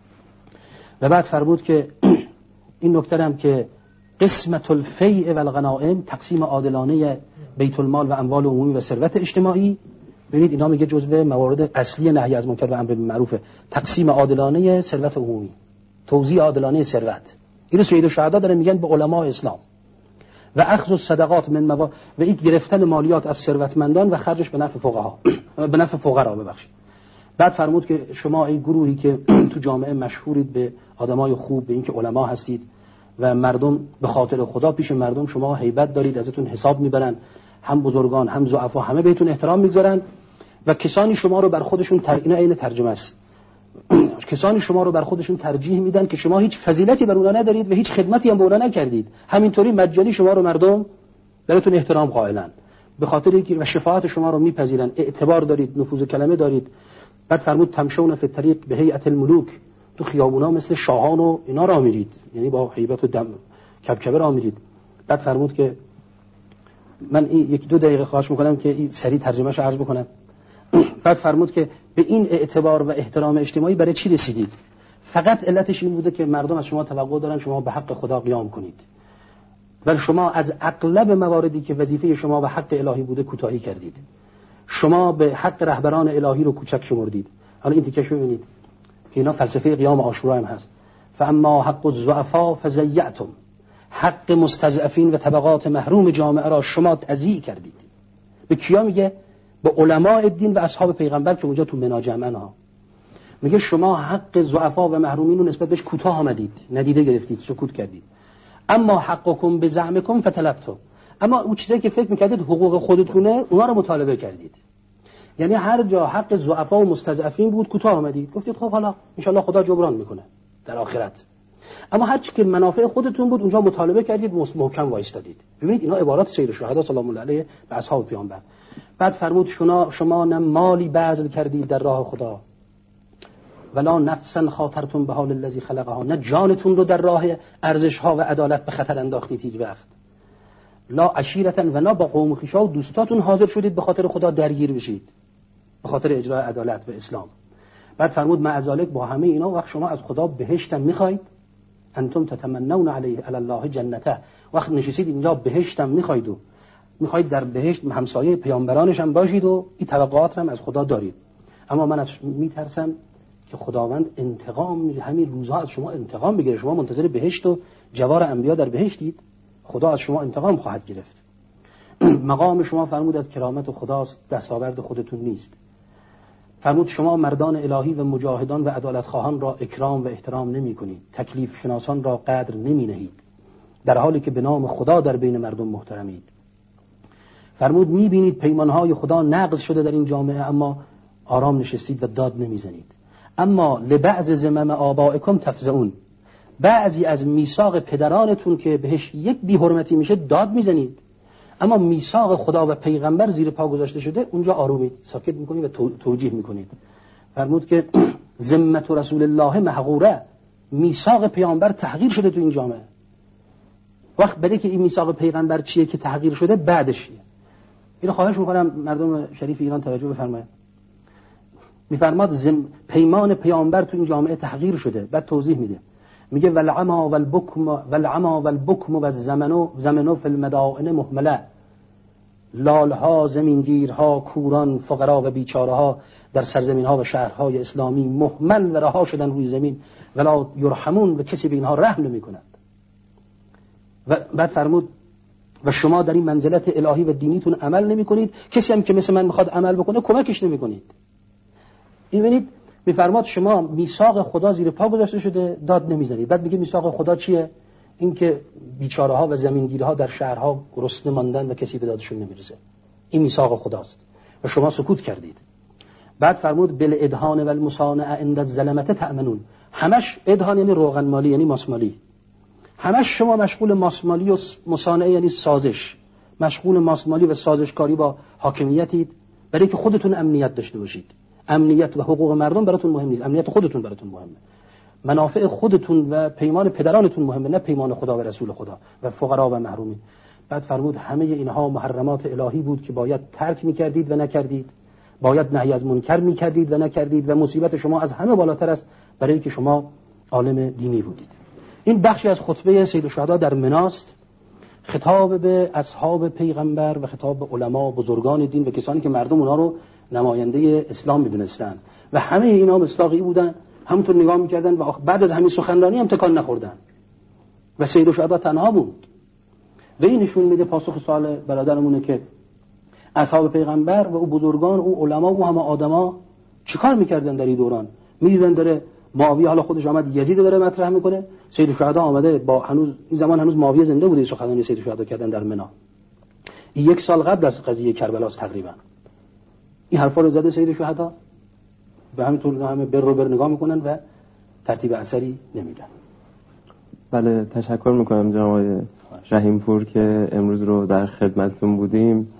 و بعد فرمود که این نکته هم که قسمت الفیء و الغنائم، تقسیم عادلانه بیت المال و اموال عمومی و ثروت اجتماعی، ببینید اینا میگه جزو موارد اصلی نهی از منکر و امر بالمعروف، تقسیم عادلانه ثروت عمومی، توزیع عادلانه ثروت. اینو سید الشهدا داره میگن به علماء اسلام. و اخذ الصدقات من و این گرفتن مالیات از ثروتمندان و خرجش به نفع فقها به نفع فقرا ببخشید. بعد فرمود که شما این گروهی که تو جامعه مشهورید به آدمای خوب، به اینکه علما هستید و مردم به خاطر خدا پیش مردم شما هیبت دارید، ازتون حساب میبرن، هم بزرگان هم ضعفا همه بهتون احترام میگذارن و کسانی شما رو بر خودشون اینا عین ترجمه است، کسانی شما رو بر خودشون ترجیح میدن که شما هیچ فضیلتی بر اونها ندارید و هیچ خدمتی هم به اونها نکردید، همینطوری مجانی شما رو مردم براتون احترام قائلن، به خاطر اینکه و شفاعت شما رو میپذیرن، اعتبار دارید، نفوذ کلمه دارید. بعد فرمود تمشون فی الطریق به هیئت الملوک، تو خیابونا مثل شاهان و اینا راه میرید، یعنی با هیبت و دم کبکبه راه میرید. بعد فرمود که من یک دو دقیقه خواهش میکنم که این سریع ترجمهش عرض بکنم. بعد فرمود که به این اعتبار و احترام اجتماعی برای چی رسیدید؟ فقط علتش این بوده که مردم از شما توقع دارن شما به حق خدا قیام کنید، ولی شما از اغلب مواردی که وظیفه شما و حق الهی بوده کوتاهی کردید. شما به حق رهبران الهی رو کوچک شمردید. حالا این تیکش رو ببینید که اینا فلسفه قیام عاشورا هم هست. فاما حق الضعفاء فزیعتم، حق مستضعفین و طبقات محروم جامعه را شما تضییع کردید. به کیا میگه؟ به علماء دین و اصحاب پیغمبر که اونجا تو منا جمعن ها. میگه شما حق ضعفا و محرومین رو نسبت بهش کوتاه آمدید، ندیده گرفتید، سکوت کردید. اما حقکم بزعمکم فتلبتم، اما اون چیزایی که فکر میکردید حقوق خودتونه اونا رو مطالبه کردید. یعنی هر جا حق ضعفا و مستضعفین بود کوتاه آمدید، گفتید خب حالا ان شاء الله خدا جبران میکنه در آخرت. اما هر چی که منافع خودتون بود اونجا مطالبه کردید، محکم وایستادید. ببینید اینا عبارات سید الشهدا سلام الله علیه و اصحاب پیامبر. بعد فرمود شما نه مالی بذل کردید در راه خدا، ولا نفسا خاطرتم به حال الذی خلقها، نه جانتون رو در راه ارزش ها و عدالت به خطر انداختید هیچ وقت. لا عشیرتا، و نه با قوم و خویشا و دوستاتون حاضر شدید به خاطر خدا درگیر بشید، به خاطر اجرای عدالت و اسلام. بعد فرمود مع ذلک با همه اینا وقت شما از خدا بهشتم میخواید، انتم تتمنون علیه علی الله جنته، وقت نشستید اینجا بهشتم میخواید و میخواید در بهشت همسایه پیامبرانش هم باشید و این توقعات هم از خدا دارید. اما من از میترسم که خداوند انتقام همین روزها از شما انتقام بگیره. شما منتظر بهشت و جوار انبیا در بهشتید، خدا از شما انتقام خواهد گرفت. مقام شما فرمود از کرامت خداست، دستاورد خودتون نیست. فرمود شما مردان الهی و مجاهدان و عدالت خواهان را اکرام و احترام نمی کنید، تکلیف شناسان را قدر نمی نهید، در حالی که به نام خدا در بین مردم محترمید. فرمود می بینید پیمانهای خدا نقض شده در این جامعه، اما آرام نشستید و داد نمی زنید. اما لبعض زمم آبائکم تفزعون، بعضی از میثاق پدرانتون که بهش یک بی حرمتی میشه داد میزنید، اما میثاق خدا و پیغمبر زیر پا گذاشته شده اونجا آرومید، ساکت میکنید و توجیه میکنید. فرمود که ذمت رسول الله محقوره، میثاق پیامبر تحقیر شده تو این جامعه. وقت بده که این میثاق پیغمبر چیه که تحقیر شده، بعدش چیه؟ اینو خواهش میکنم مردم شریف ایران توجه بفرمایید. میفرماد پیمان پیامبر تو این جامعه تحقیر شده. بعد توضیح میده، میگه والعما والبکم و زمنو فی المدائن مهمله، لالها، زمینگیرها، کوران، فقرا و بیچارها در سرزمینها و شهرهای اسلامی مهمل و رها شدن روی زمین، ولا یرحمون، و کسی به اینها رحم نمی کند. و بعد فرمود و شما در این منزلت الهی و دینیتون عمل نمی کنید، کسی هم که مثل من میخواد عمل بکنه کمکش نمی کنید. این ببینید میفرماد شما میثاق خدا زیر پا گذاشته شده، داد نمیزنید. بعد میگه میثاق خدا چیه؟ این که بیچاره ها و زمینگیرها در شهرها گرسنه ماندن و کسی به دادشون نمیرسه. این میثاق خداست و شما سکوت کردید. بعد فرمود بل ادهان و المصانع عند الظلمه تأمنون، همش ادهان یعنی روغن مالی، یعنی ماس مالی، همش شما مشغول ماسمالی و مصانعه، یعنی سازش، مشغول ماسمالی و سازشکاری با حاکمیتید برای که خودتون امنیت داشته باشید. امنیت و حقوق مردم براتون مهم نیست، امنیت خودتون براتون مهمه، منافع خودتون و پیمان پدرانتون مهمه، نه پیمان خدا و رسول خدا و فقرا و محرومین. بعد فرمود همه اینها محرمات الهی بود که باید ترک میکردید و نکردید، باید نهی از منکر میکردید و نکردید، و مصیبت شما از همه بالاتر است برای که شما عالم دینی بودید. این بخشی از خطبه سید الشهدا در مناست، خطاب به اصحاب پیغمبر و خطاب به علما و بزرگان دین و کسانی که مردم اونها رو نماینده اسلام میدونستند و همه اینا مصداقی بودن، همونطور نگاه میکردن و بعد از همین سخنرانی هم تکان نخوردن و سید الشهدا تنها بود. و این نشون میده پاسخ سوال برادرمونه که اصحاب پیغمبر و او بزرگان، او علما، او همه آدما چیکار میکردن در این دوران؟ میدیدن داره معاویه، حالا خودش آمد یزید داره مطرح میکنه، سید الشهدا آمده با هنوز این زمان هنوز معاویه زنده بوده، سخنرانی سید الشهدا کردن در منا. این 1 سال قبل از قضیه کربلا است تقریبا. این حرفا رو زده سید الشهدا، به همینطور همه بر نگاه میکنن و ترتیب اثری نمیدن. بله، تشکر میکنم جناب آقای رحیم پور که امروز رو در خدمتتون بودیم.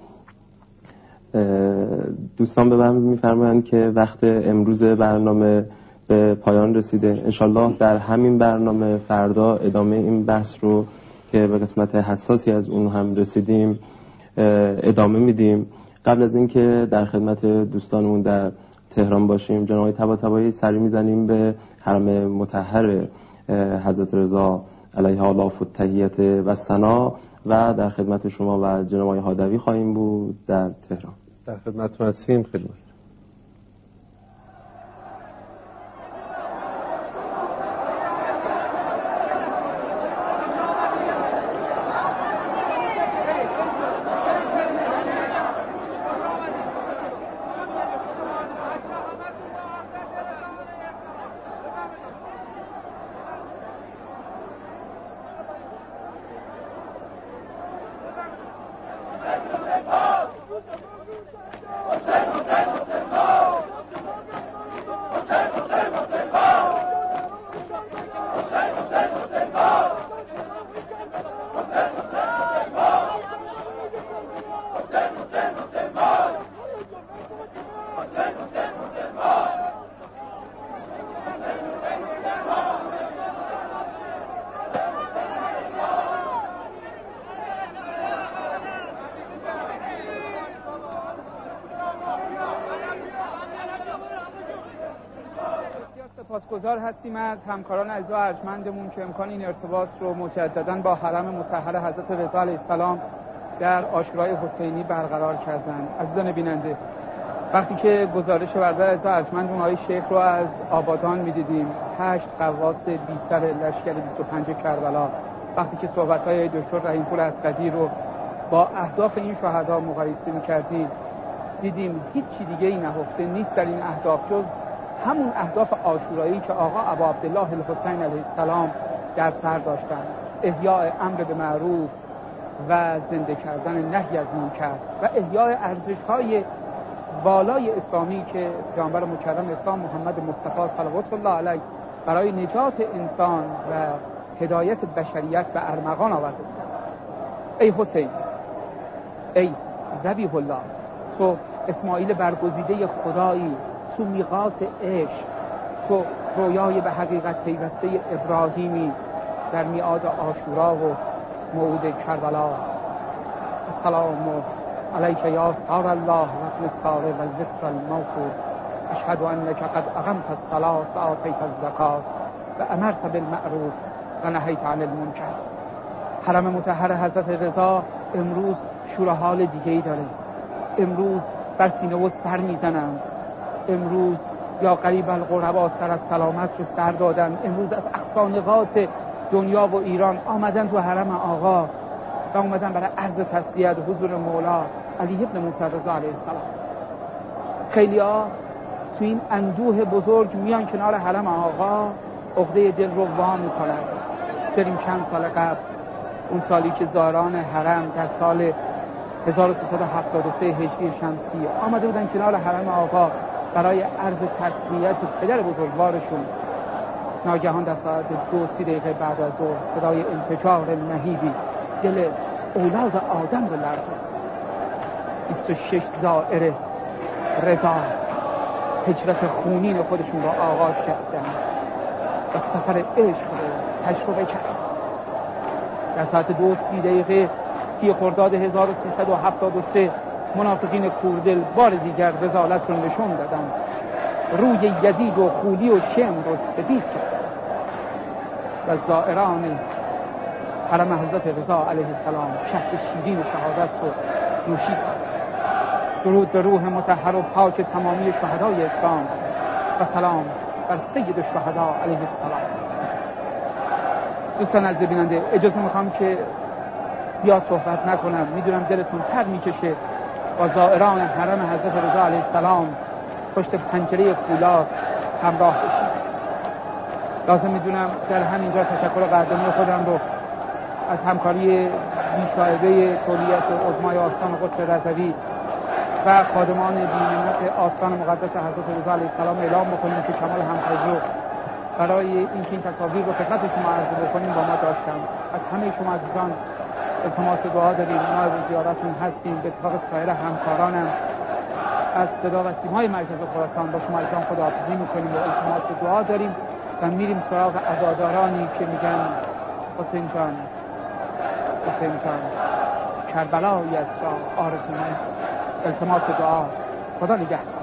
دوستان به من میفرمایند که وقت امروز برنامه به پایان رسیده. انشالله در همین برنامه فردا ادامه این بحث رو که به قسمت حساسی از اون هم رسیدیم ادامه میدیم. قبل از اینکه در خدمت دوستانمون در تهران باشیم، جناب طباطبایی سری میزنیم به حرم مطهر حضرت رضا علیه آلاف التحیت و ثنا و در خدمت شما و جناب آقای هادوی خواهیم بود در تهران. در خدمتتون هستیم. خدمت سپاسگزار هستیم از همکاران عزیز و ارجمندمون که امکان این ارتباط رو مجدداً با حرم مطهر حضرت رضا علیه السلام در عاشورای حسینی برقرار کردند. عزیزان بیننده، وقتی که گزارش برادر عزیز و ارجمندمون آقای شیخ رو از آبادان می‌دیدیم، 8 غواص بی سر لشکر 25 کربلا، وقتی که صحبت‌های دکتر رحیم پور اسقدی رو با اهداف این شهدا مقایسه می‌کردیم، دیدیم هیچ چیز دیگه‌ای نهفته نیست در این اهداف جز همون اهداف عاشورایی که آقا ابا عبدالله الحسین علیه السلام در سر داشتند: احیاء امر به معروف و زنده کردن نهی از منکر و احیاء ارزش‌های والای اسلامی که پیامبر مکرم اسلام محمد مصطفی صلوات الله علیه برای نجات انسان و هدایت بشریت به ارمغان آورده. ای حسین، ای ذبیح الله، تو اسماعیل برگزیده خدایی، تو میقات عشق، تو رویای به حقیقت پیوسته ابراهیمی در میعاد عاشورا و موعود کربلا. السلام علیک یا سار الله و ابن السار و الوتر الموفور، اشهد انک قد اقمت الصلاة و آتیت الزکات و امرت بالمعروف و نهیت عن المنکر. حرم مطهر حضرت رضا امروز شورحال دیگه‌ای داره. امروز بر سینه و سر میزنند. امروز یا قریب القربا سر از سلامت رو سر دادن. امروز از اقصا نقاط دنیا و ایران آمدن تو حرم آقا و آمدن برای عرض تسلیت حضور مولا علی ابن موسی رضا علیه السلام. خیلی ها تو این اندوه بزرگ میان کنار حرم آقا، عقده دل رو وا میکنن. بریم چند سال قبل، اون سالی که زائران حرم در سال 1373 هجری شمسی آمده بودن کنار حرم آقا برای عرض تسلیت پدر بزرگوارشون. ناگهان در ساعت 2:30 بعد از ظهر صدای انفجار مهیبی دل اولاد آدم رو لرزاند. 26 زائر رضا هجرت خونین خودشون رو آغاز کردن و سفر عشق رو تجربه کردن. در ساعت 2:30 30 خرداد 1373 منافقین کوردل بار دیگر رذالت رو نشون دادن، روی یزید و خولی و شم رو سفید کردن و زائران حرم حضرت رضا علیه السلام شهد شیرین شهادت رو نوشید. درود به روح مطهر و پاک تمامی شهدای اسلام و سلام بر سید الشهدا علیه السلام. دوستان عزیز بیننده، اجازه میخوام که زیاد صحبت نکنم، میدونم دلتون تر میکشه با زائران حرم حضرت رضا علیه السلام پشت پنجره فولاد همراه بشید. لازم میدونم در همینجا تشکر قدردانی خودم رو از همکاری بی‌شایبه کلیت عظمای آستان قدس رضوی و خادمان بی‌منت آستان مقدس حضرت رضا علیه السلام اعلام بکنیم که کمال همکاری رو برای اینکه این تصاویر رو خدمت شما عرضه بکنیم با ما داشتم. از همه شما عزیزان التماس دعا داریم، ما زیارتتون هستیم. به اتفاق سایر همکارانم از صدا و سیمای مرکز خراسان با شما عزیزان خداحافظی میکنیم و التماس دعا داریم و میریم سراغ عزادارانی که میگن حسین جان کربلایت را آرزو من. التماس دعا. خدا نگهدار.